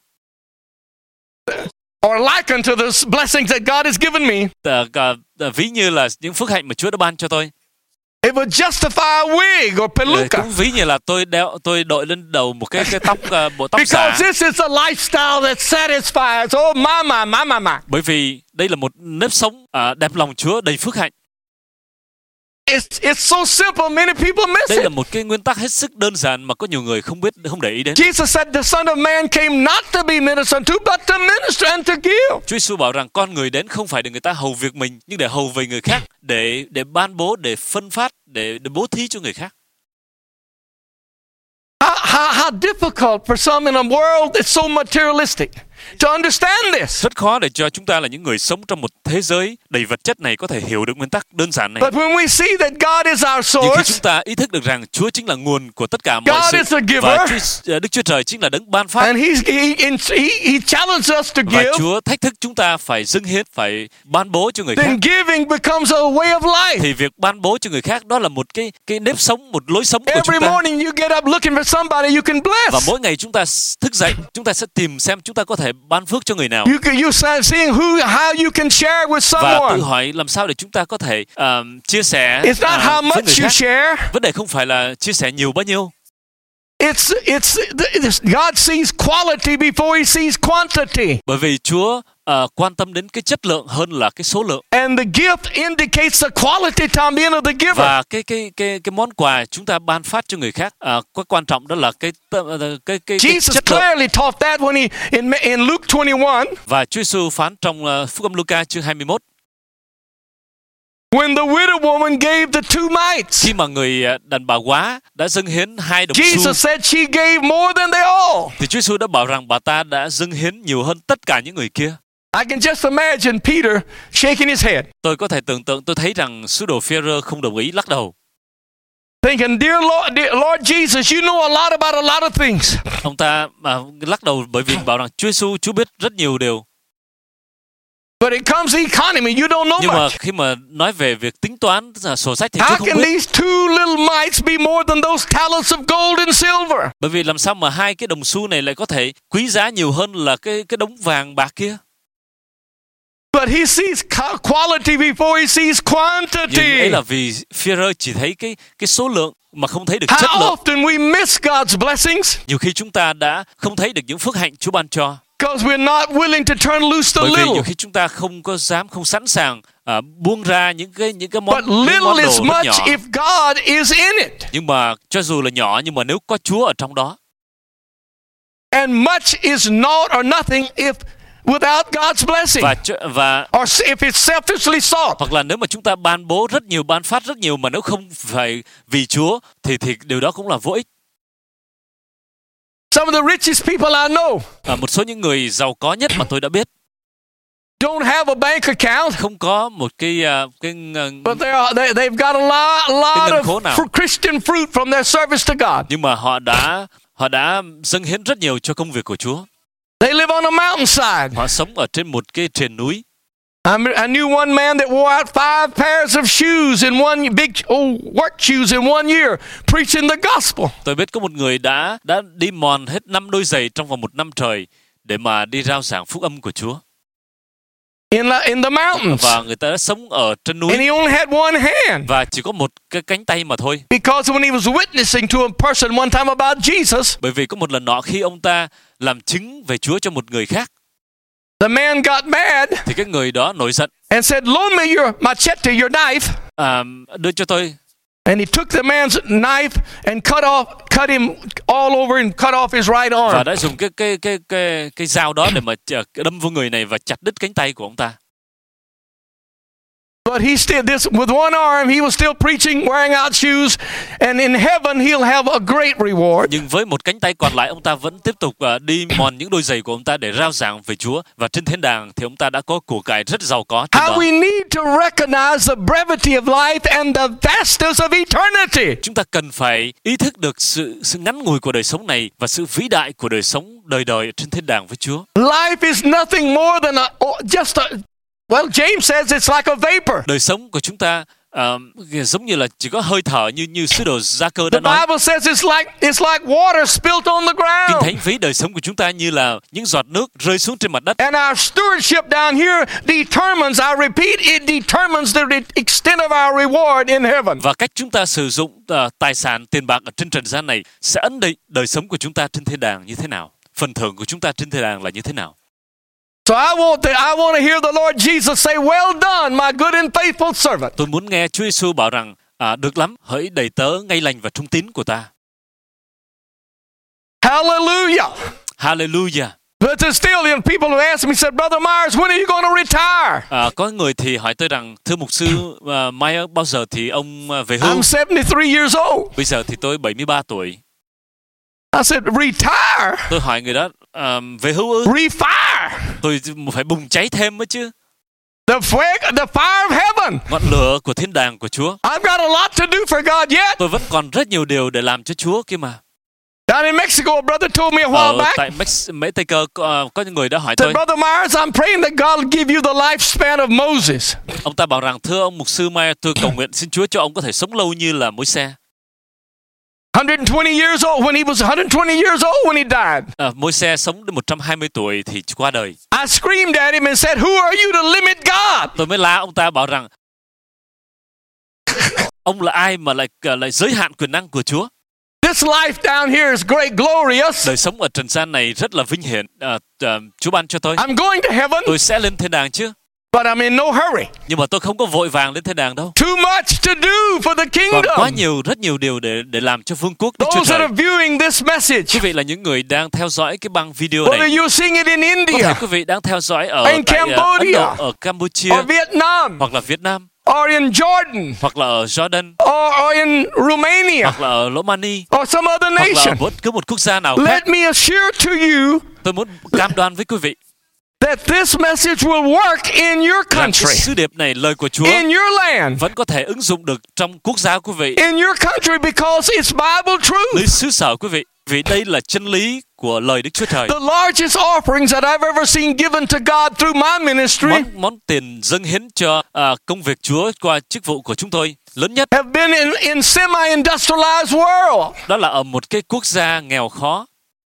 or likened to the blessings that God has given me, ví như là những phước hạnh mà Chúa đã ban cho tôi. it would justify a wig or peluca. Cũng ví như là tôi đội lên đầu một cái tóc bộ tóc xả. Because this is a lifestyle that satisfies. Oh my. Bởi vì đây là một nếp sống đẹp lòng Chúa đầy phước hạnh. It's so simple, many people miss Đây là it. một cái nguyên tắc hết sức đơn giản mà có nhiều người không để ý đến. Jesus said the Son of Man came not to be ministered to, but to minister and to give. Chúa Giêsu bảo rằng con người đến không phải để người ta hầu việc mình, nhưng để hầu về người khác, để ban bố, để phân phát, để bố thí cho người khác. How difficult for some in a world that's so materialistic to understand this. Rất khó để cho chúng ta là những người sống trong một thế giới đầy vật chất này có thể hiểu được nguyên tắc đơn giản này. But when we see that God is our Nhưng khi source, chúng ta ý thức được rằng Chúa chính là nguồn của tất cả mọi God sự, is a giver. và Đức Chúa Trời chính là đấng ban phát, and He challenges us to và give, Chúa thách thức chúng ta phải dâng hiến, phải ban bố cho người khác, then giving becomes a way of life. thì việc ban bố cho người khác đó là một cái nếp sống, một lối sống của Every chúng ta. morning you get up looking for somebody you can bless. Và mỗi ngày chúng ta thức dậy, chúng ta sẽ tìm xem chúng ta có thể ban phước cho người nào. You start seeing how you can share with Và tự someone. hỏi làm sao để chúng ta có thể chia sẻ It's not how với much người you khác. share. Vấn đề không phải là chia sẻ nhiều bao nhiêu. God sees quality before He sees quantity. Bởi vì Chúa quan tâm đến cái chất lượng hơn là cái số lượng. And the gift indicates the quality to the end of the giver. Và cái món quà chúng ta ban phát cho người khác, có quan trọng đó là cái Jesus chất lượng. clearly taught that when in Luke 21. Và Chúa Giêsu phán trong Phúc âm Luca chương 21. When the widow woman gave the 2 mites, Khi mà người đàn bà quá đã dâng hiến 2 đồng xu, Jesus said she gave more than they all. thì Chúa Giêsu đã bảo rằng bà ta đã dâng hiến nhiều hơn tất cả những người kia. I can just imagine Peter shaking his head, Tôi có thể tưởng tượng, tôi thấy rằng sứ đồ Phêrô không đồng ý, lắc đầu. thinking, dear Lord Jesus, you know a lot about a lot of things. Ông ta lắc đầu bởi vì bảo rằng Chúa Giêsu, Chúa biết rất nhiều điều. But it comes to economy, you don't know Nhưng mà much. khi mà nói về việc tính toán sổ sách thì Chúa How không can biết. these 2 little mites be more than those talents of gold and silver? Bởi vì làm sao mà 2 cái đồng xu này lại có thể quý giá nhiều hơn là cái đống vàng bạc kia? But he sees quality before he sees Nhưng quantity. ấy là vì Phêrô chỉ thấy cái số lượng mà không thấy được chất How lượng. often we miss God's blessings Nhiều khi chúng ta đã không thấy được những phước hạnh Chúa ban cho. because we're not willing to turn loose the Bởi vì little. nhiều khi chúng ta không sẵn sàng buông ra những cái But món little đồ is rất much nhỏ. if God is in it. Nhưng mà cho dù là nhỏ, nhưng mà nếu có Chúa ở trong đó. And much is naught or nothing if without God's blessing. Và Or if it's selfishly sought. hoặc là nếu mà chúng ta ban bố rất nhiều, ban phát rất nhiều mà nếu không phải vì Chúa thì điều đó cũng là vô ích. Some of the richest people I know Một số những người giàu có nhất mà tôi đã biết don't have a bank account, không có một but they've got a lot ngân khố nào. of Christian fruit from their service to God. nhưng mà họ đã dâng hiến rất nhiều cho công việc của Chúa. They live on a mountainside. Họ sống ở trên một cái triền núi. I knew one man that wore out 5 pairs of shoes in one big work shoes in one year, preaching the gospel. Tôi biết có một người đã đi mòn hết 5 đôi giày trong vòng 1 năm trời để mà đi rao giảng phúc âm của Chúa. In the mountains. Và người ta đã sống ở trên núi. And he only had one hand. Và chỉ có một cái cánh tay mà thôi. Because when he was witnessing to a person one time about Jesus, Bởi vì có một lần nọ khi ông ta làm chứng về Chúa cho một người khác, the man got mad thì cái người đó nổi giận. and said, "Loan me your machete, your knife." Đưa cho tôi. And he took the man's knife and cut him all over and cut off his right Và arm. đã dùng cái dao đó để mà đâm vô người này và chặt đứt cánh tay của ông ta. But he still with one arm he was still preaching, wearing out shoes, and in heaven he'll have a great reward. Nhưng với một cánh tay còn lại, ông ta vẫn tiếp tục đi mòn những đôi giày của ông ta để rao giảng về Chúa. Và trên thiên đàng thì ông ta đã có của cải rất giàu có trên How đó. we need to recognize the brevity of life and the vastness of eternity. Chúng ta cần phải ý thức được sự ngắn ngủi của đời sống này và sự vĩ đại của đời sống đời đời trên thiên đàng với Chúa. Life is nothing more than well, James says it's like a vapor. Đời sống của chúng ta giống như là chỉ có hơi thở, như sứ đồ Gia-cơ đã The nói. Bible says it's like water spilled on the Kinh ground. Thánh ví đời sống của chúng ta như là những giọt nước rơi xuống trên mặt đất. And our stewardship down here determines, I repeat, it determines the extent of our reward in heaven. Và cách chúng ta sử dụng tài sản, tiền bạc ở trên trần gian này sẽ ấn định đời sống của chúng ta trên thiên đàng như thế nào. Phần thưởng của chúng ta trên thiên đàng là như thế nào. So I want to hear the Lord Jesus say, "Well done, my good and faithful servant." Tôi muốn nghe Chúa Giêsu bảo rằng được lắm, hỡi đầy tớ ngay lành và trung tín của ta. Hallelujah. Hallelujah. But there's still people who ask me, said, "Brother Myers, when are you going to retire?" Có người thì hỏi tôi rằng, thưa mục sư Meyer, bao giờ thì ông về hưu? I'm 73 years old. Bây giờ thì tôi 73 tuổi. I said, "Retire? Tôi hỏi người đó, về hưu ư? Refire? Tôi phải bùng cháy thêm mới chứ. The fire of heaven. Ngọn lửa của thiên đàng của Chúa. I've got a lot to do for God yet." Tôi vẫn còn rất nhiều điều để làm cho Chúa kia mà. Down in Mexico, a brother told me a while back. Tại Mexico có những người đã hỏi Said, tôi. "Brother Myers, I'm praying that God will give you the lifespan of Moses." Ông ta bảo rằng, thưa ông mục sư Meyer, tôi cầu nguyện xin Chúa cho ông có thể sống lâu như là Môi-se. 120 years old when he was 120 years old when he died. Môi-se sống đến 120 tuổi thì qua đời. I screamed at him and said, "Who are you to limit God?" Tôi mới la ông ta, bảo rằng ông là ai mà lại giới hạn quyền năng của Chúa? This life down here is great, glorious. Đời sống ở trần gian này rất là vinh hiển. Chúa ban cho tôi. I'm going to heaven, Tôi sẽ lên thiên đàng chứ. but I'm in no hurry. Nhưng mà tôi không có vội vàng lên thiên đàng đâu. Too much to do for the Còn quá kingdom. rất nhiều điều để làm cho vương quốc Đức Chúa Those that Trời. are viewing this message, Quý vị là những người đang theo dõi cái băng video whether này. you're seeing it in Có thể India quý vị đang theo dõi ở in tại Ấn Cambodia Độ, ở Campuchia or Vietnam hoặc là Việt Nam or in Jordan, hoặc là ở Jordan, or in Romania, hoặc là ở Romania, or some other hoặc là ở nation. bất cứ một quốc gia nào khác. Let me assure to you Tôi muốn cam đoan với quý vị that this message will work in your rằng cái country, sứ điệp này, lời của Chúa in your land, vẫn có thể ứng dụng được trong quốc gia quý vị, in your country, because it's Bible nơi truth. xứ sở quý vị, vì đây là chân lý của lời Đức Chúa Trời. The largest offerings that I've ever seen given to God through my ministry Món tiền dâng hiến cho công việc Chúa qua chức vụ của chúng tôi lớn nhất have been in semi-industrialized world, đó là ở một cái quốc gia nghèo khó,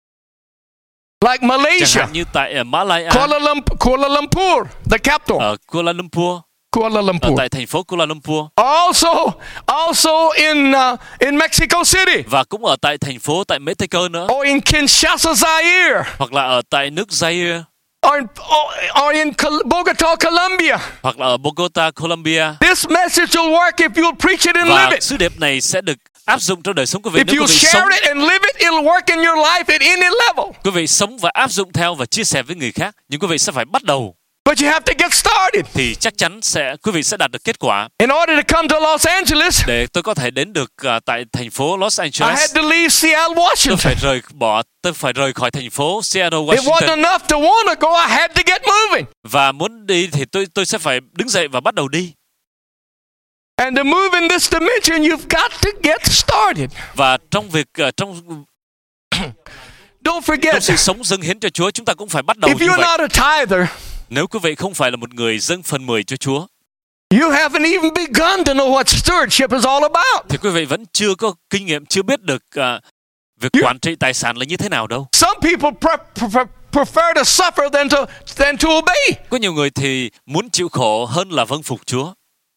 like chẳng Malaysia, hạn như tại Malaya, Kuala Lumpur, the capital, ở Kuala Lumpur, Kuala ở Lumpur. tại thành phố Kuala Lumpur, Also in Mexico City, và cũng ở tại thành phố tại Mexico nữa, or in Kinshasa, Zaire, hoặc là ở tại nước Zaire, or in Bogota, Colombia. hoặc là ở Bogota, Colombia. This message will work if you'll preach it and Và live it. sứ điệp này sẽ được áp dụng trong đời sống quý vị If nếu you quý vị sống. share it and live it, it'll work in your life at any level. Quý vị sống và áp dụng theo và chia sẻ với người khác, nhưng quý vị sẽ phải bắt đầu. But you have to get started. Thì chắc chắn quý vị sẽ đạt được kết quả. In order to come to Los Angeles, Để tôi có thể đến được tại thành phố Los I Angeles, had to leave Seattle, Washington. tôi phải rời khỏi thành phố Seattle, It wasn't Washington. enough to want to go. I had to get moving. Và muốn đi thì tôi sẽ phải đứng dậy và bắt đầu đi. And to move in this dimension, you've got to get started. Và trong trong Don't forget, sự sống dâng hiến cho Chúa, chúng ta cũng phải bắt đầu if như you're vậy. not a tither, Nếu quý vị không phải là một người dâng phần 10 cho Chúa, you haven't even begun to know what stewardship is all about. thì quý vị vẫn chưa có kinh nghiệm, chưa biết được việc quản trị tài sản là như thế nào đâu. Some people prefer to suffer than to obey. Có nhiều người thì muốn chịu khổ hơn là vâng phục Chúa.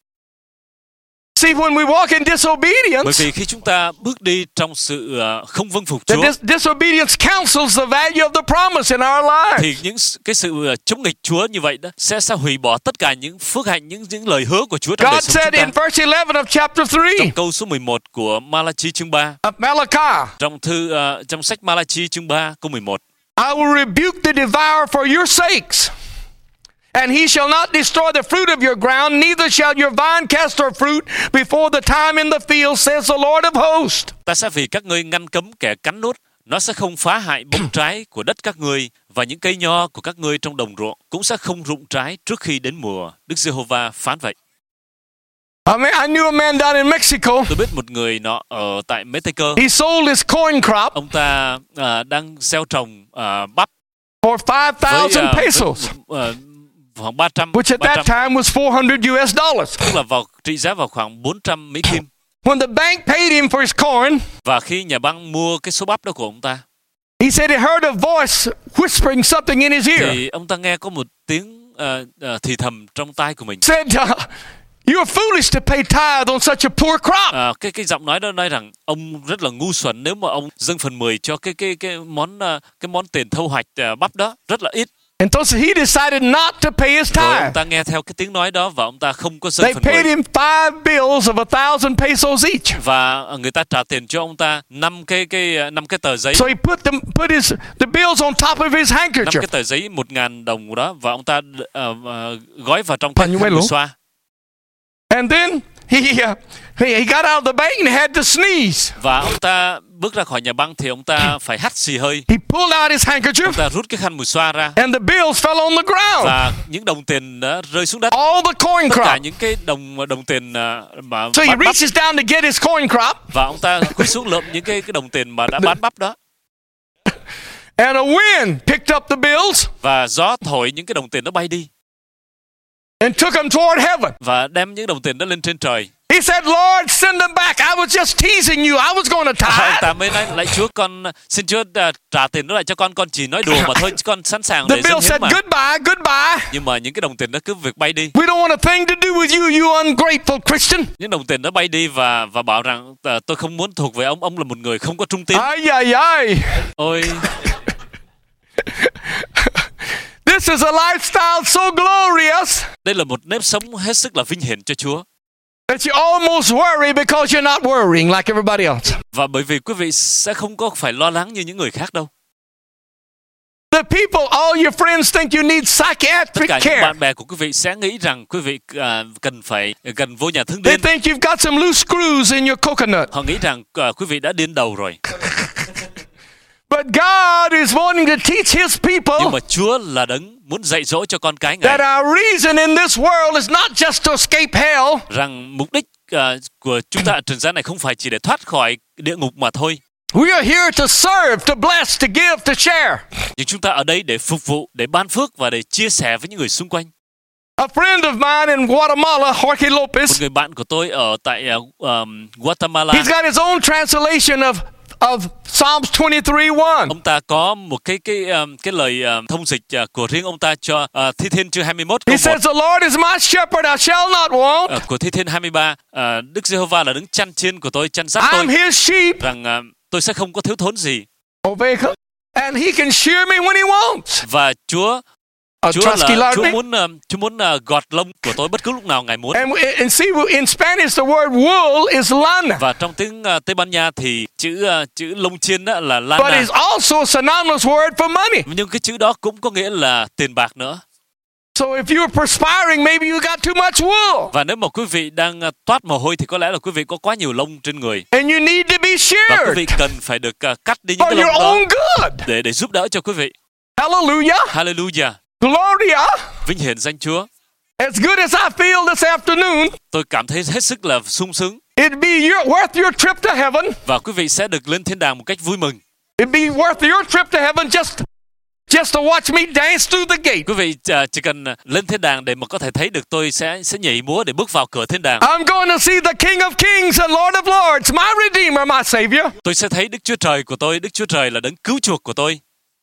See, when we walk in Bởi disobedience, vì khi chúng ta bước đi trong sự không vâng phục the Chúa, disobedience cancels the value of the promise in our lives. thì những cái sự chống nghịch Chúa như vậy đó sẽ hủy bỏ tất cả những phước hạnh, những lời hứa của Chúa trong đời God sống said chúng in ta. verse 11 of chapter 3 Trong câu số 11 của Malachi chương 3, of Malachi, trong sách Malachi chương 3 câu 11, I will rebuke the devourer for your sakes, and he shall not destroy the fruit of your ground, neither shall your vine cast her fruit before the time in the field, says the Lord of hosts. ta sẽ vì các ngươi ngăn cấm kẻ cắn nuốt, nó sẽ không phá hại bông trái của đất các ngươi, và những cây nho của các ngươi trong đồng ruộng cũng sẽ không rụng trái trước khi đến mùa. Đức Giê-hô-va phán vậy. I knew a man down in Mexico. Tôi biết một người nọ ở tại Mexico. He sold his corn crop Ông ta đang gieo trồng bắp for 5,000 pesos, khoảng 300, which at that time was $400. tức là trị giá vào khoảng 400 Mỹ Kim. When the bank paid him for his corn, Và khi nhà băng mua cái số bắp đó của ông ta, he said he heard a voice whispering something in his ear. thì ông ta nghe có một tiếng thì thầm trong tai của mình. Said, you're foolish to pay tithe on such a poor crop. Cái giọng nói đó nói rằng ông rất là ngu xuẩn nếu mà ông dâng phần 10 cho cái món tiền thu hoạch bắp đó rất là ít. And so he decided not to pay his Rồi tithe. ông ta nghe theo cái tiếng nói đó và ông ta không có dâng They phần paid 10. him 5 bills of 1,000 pesos each. Và người ta trả tiền cho ông ta 5 cái tờ giấy, So he put the bills on top of his 5 handkerchief. cái tờ giấy 1.000 đồng đó, và ông ta gói vào trong cái khăn xoa. And then he got out of the bank and had to sneeze. Và ông ta bước ra khỏi nhà băng thì ông ta phải hắt xì hơi. He pulled out his handkerchief, Ông ta rút cái khăn mùi xoa ra, and the bills fell on the ground. và những đồng tiền đã rơi xuống đất. All the corn Tất cả crop. những cái đồng tiền mà So he bán bắp, reaches down to get his corn crop, và ông ta cúi xuống lượm những cái đồng tiền mà đã bán bắp đó. and a wind picked up the bills Và gió thổi những cái đồng tiền đó bay đi, and took them toward heaven. và đem những đồng tiền đó lên trên trời. He said, Lord, send them back. I was just teasing you. I was going to Ông tithe. ta mới nói, lạy Chúa, xin Chúa trả tiền đó lại cho con chỉ nói đùa mà thôi, chứ con sẵn sàng The để bill dâng hiến said, mà. goodbye, goodbye. Nhưng mà những cái đồng tiền đó cứ việc bay đi. We don't want a thing to do with you, you ungrateful Christian. Những đồng tiền đó bay đi và bảo rằng tôi không muốn thuộc về ông là một người không có trung tín. Ay, ay, ay. Ôi, This is a lifestyle so glorious đây là một nếp sống hết sức là vinh hiển cho Chúa. that you almost worry because you're not worrying like everybody else. Và bởi vì quý vị sẽ không có phải lo lắng như những người khác đâu. The people, all your friends think you need Tất psychiatric cả những care. bạn bè của quý vị sẽ nghĩ rằng quý vị cần phải gần vô nhà thương They điên. think you've got some loose screws in your coconut. Họ nghĩ rằng quý vị đã điên đầu rồi. But God is wanting to teach His Nhưng people mà Chúa là đấng muốn dạy dỗ cho con cái Ngài that our reason in this world is not just to escape hell, rằng mục đích của chúng ta ở trần gian này không phải chỉ để thoát khỏi địa ngục mà thôi. we are here to serve, to bless, to give, to share. Nhưng chúng ta ở đây để phục vụ, để ban phước và để chia sẻ với những người xung quanh. A friend of mine in Guatemala, Jorge Một Lopez, người bạn của tôi ở tại Guatemala, he's got his own translation of Psalms 23:1. ông ta có một cái lời thông dịch của riêng ông ta cho Thi Thiên chương 21 câu He 1. says, "The Lord is my shepherd; I shall not want. Của Thi Thiên 23, Đức Giê-hô-va là đấng chăn chiên của tôi, chăn dắt tôi, I'm His sheep." rằng tôi sẽ không có thiếu thốn gì. And He can shear me when He wants. Và Chúa Trotsky loved me. Chúa muốn gọt lông của tôi bất cứ lúc nào Ngài muốn. And see, in Spanish, the word wool is lana. Và trong tiếng Tây Ban Nha thì chữ lông chiên là But lana. it's also a synonymous word for money. Nhưng cái chữ đó cũng có nghĩa là tiền bạc nữa. So if you're perspiring, maybe you got too much wool. Và nếu mà quý vị đang toát mồ hôi thì có lẽ là quý vị có quá nhiều lông trên người. And you need to be Và quý sheared vị cần phải được cắt đi những for cái your lông đó own good. để giúp đỡ cho quý vị. Hallelujah. Hallelujah. Gloria. Vinh hiển danh Chúa. As good as I feel this afternoon, Tôi cảm thấy hết sức là sung sướng. it'd be worth your trip to heaven. Và quý vị sẽ được lên thiên đàng một cách vui mừng. It'd be worth your trip to heaven just to watch me dance through the gate. Quý vị chỉ cần lên thiên đàng để mà có thể thấy được tôi sẽ nhảy múa để bước vào cửa thiên đàng. I'm going to see the King of Kings and Lord of Lords, my Redeemer, my Savior. Tôi sẽ thấy Đức Chúa Trời của tôi, Đức Chúa Trời là đấng cứu chuộc của tôi.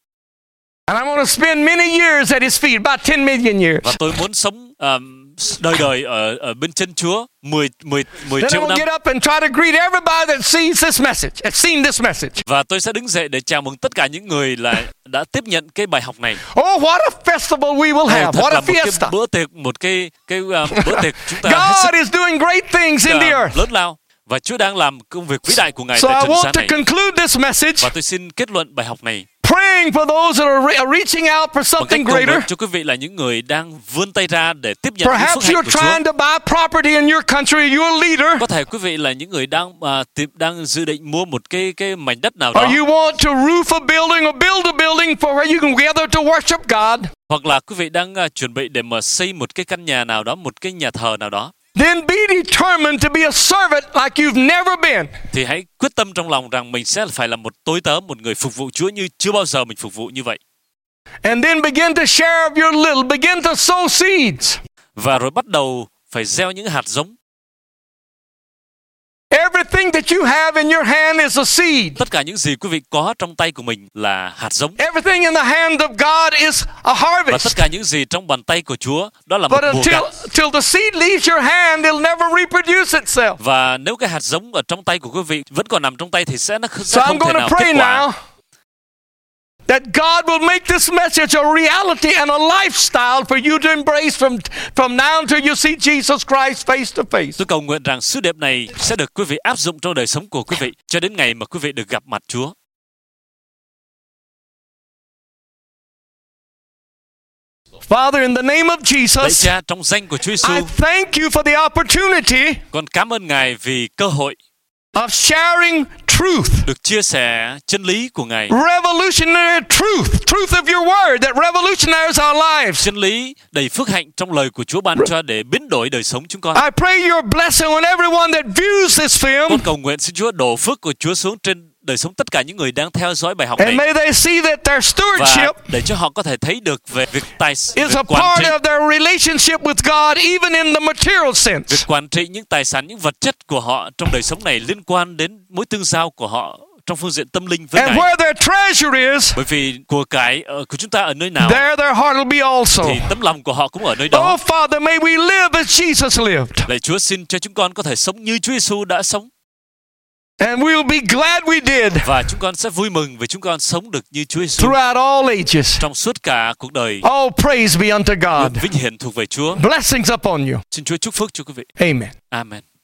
And I'm going to spend many years at His feet, about 10 million years. Và tôi muốn sống đời đời ở bên chân Chúa 10 Then triệu I will năm. get up and try to greet everybody that sees this message, has seen this message. Và tôi sẽ đứng dậy để chào mừng tất cả những người đã tiếp nhận cái bài học này. Oh, what a festival we will have! Thật What là a fiesta! bữa tiệc bữa tiệc chúng ta hết sức God is doing great things in the earth. lớn lao và Chúa đang làm công việc vĩ đại của Ngài So tại I trần want gian to này. conclude this message Và tôi xin kết luận bài học này praying for those that are reaching out for bằng cách something cầu nguyện greater. cho quý vị là những người đang vươn tay ra để tiếp nhận những Perhaps phước hạnh you're của Chúa. trying to buy property in your country. You're a leader. Có thể quý vị là những người đang dự định mua một cái mảnh đất nào đó, Or you want to roof a building or build a building for where you can gather to worship God. hoặc là quý vị đang chuẩn bị để mà xây một cái căn nhà nào đó, một cái nhà thờ nào đó. Then be determined to be a servant like you've never been. Thì hãy quyết tâm trong lòng rằng mình sẽ phải là một tối tớ, một người phục vụ Chúa như chưa bao giờ mình phục vụ như vậy. And then begin to share of your little. Begin to sow seeds. Và rồi bắt đầu phải gieo những hạt giống. Everything that you have in your hand is a seed. Tất cả những gì quý vị có trong tay của mình là hạt giống. Everything in the hand of God is a Và tất harvest. cả những gì trong bàn tay của Chúa đó là một But mùa gặt. until the seed leaves your hand, it'll never reproduce itself. Và nếu cái hạt giống ở trong tay của quý vị vẫn còn nằm trong tay thì sẽ So I'm không thể going to nào pray kết quả. now that God will make this message a reality and a lifestyle for you to embrace from now until you see Jesus Christ face to face. Tôi cầu nguyện rằng sứ điệp này sẽ được quý vị áp dụng trong đời sống của quý vị cho đến ngày mà quý vị được gặp mặt Chúa. Father, in the name of Lạy Jesus, Cha, trong danh của Chúa Giêsu, I thank you for the opportunity con cảm ơn Ngài vì cơ hội of sharing truth. được chia sẻ chân lý của Ngài. Revolutionary truth of your word that revolutionizes our lives. Chân lý đầy phước hạnh trong lời của Chúa ban cho để biến đổi đời sống chúng con. I pray your blessing on everyone that views this film, Con cầu nguyện xin Chúa đổ phước của Chúa xuống trên đời sống tất cả những người đang theo dõi bài học and này. may they see that their Và stewardship để cho họ có thể thấy được về việc is a quản part trị, of their relationship with God, even in the material sense. việc quản trị những tài sản, những vật chất của họ trong đời sống này liên quan đến mối tương giao của họ trong phương diện tâm linh với And Ngài. where their treasure is, Bởi vì của cải của chúng ta ở nơi nào there their heart will be also. thì tấm lòng của họ cũng ở nơi đó. Oh, Father, may we live as Jesus lived. Lạy Chúa, xin cho chúng con có thể sống như Chúa Giêsu đã sống. And we'll be glad we did Và chúng con sẽ vui mừng vì chúng con sống được như Chúa Giêsu throughout all ages. trong suốt cả cuộc đời. All praise be unto God. Vinh hiển thuộc về Chúa. Blessings upon you. Xin Chúa chúc phước cho quý vị. Amen. Amen.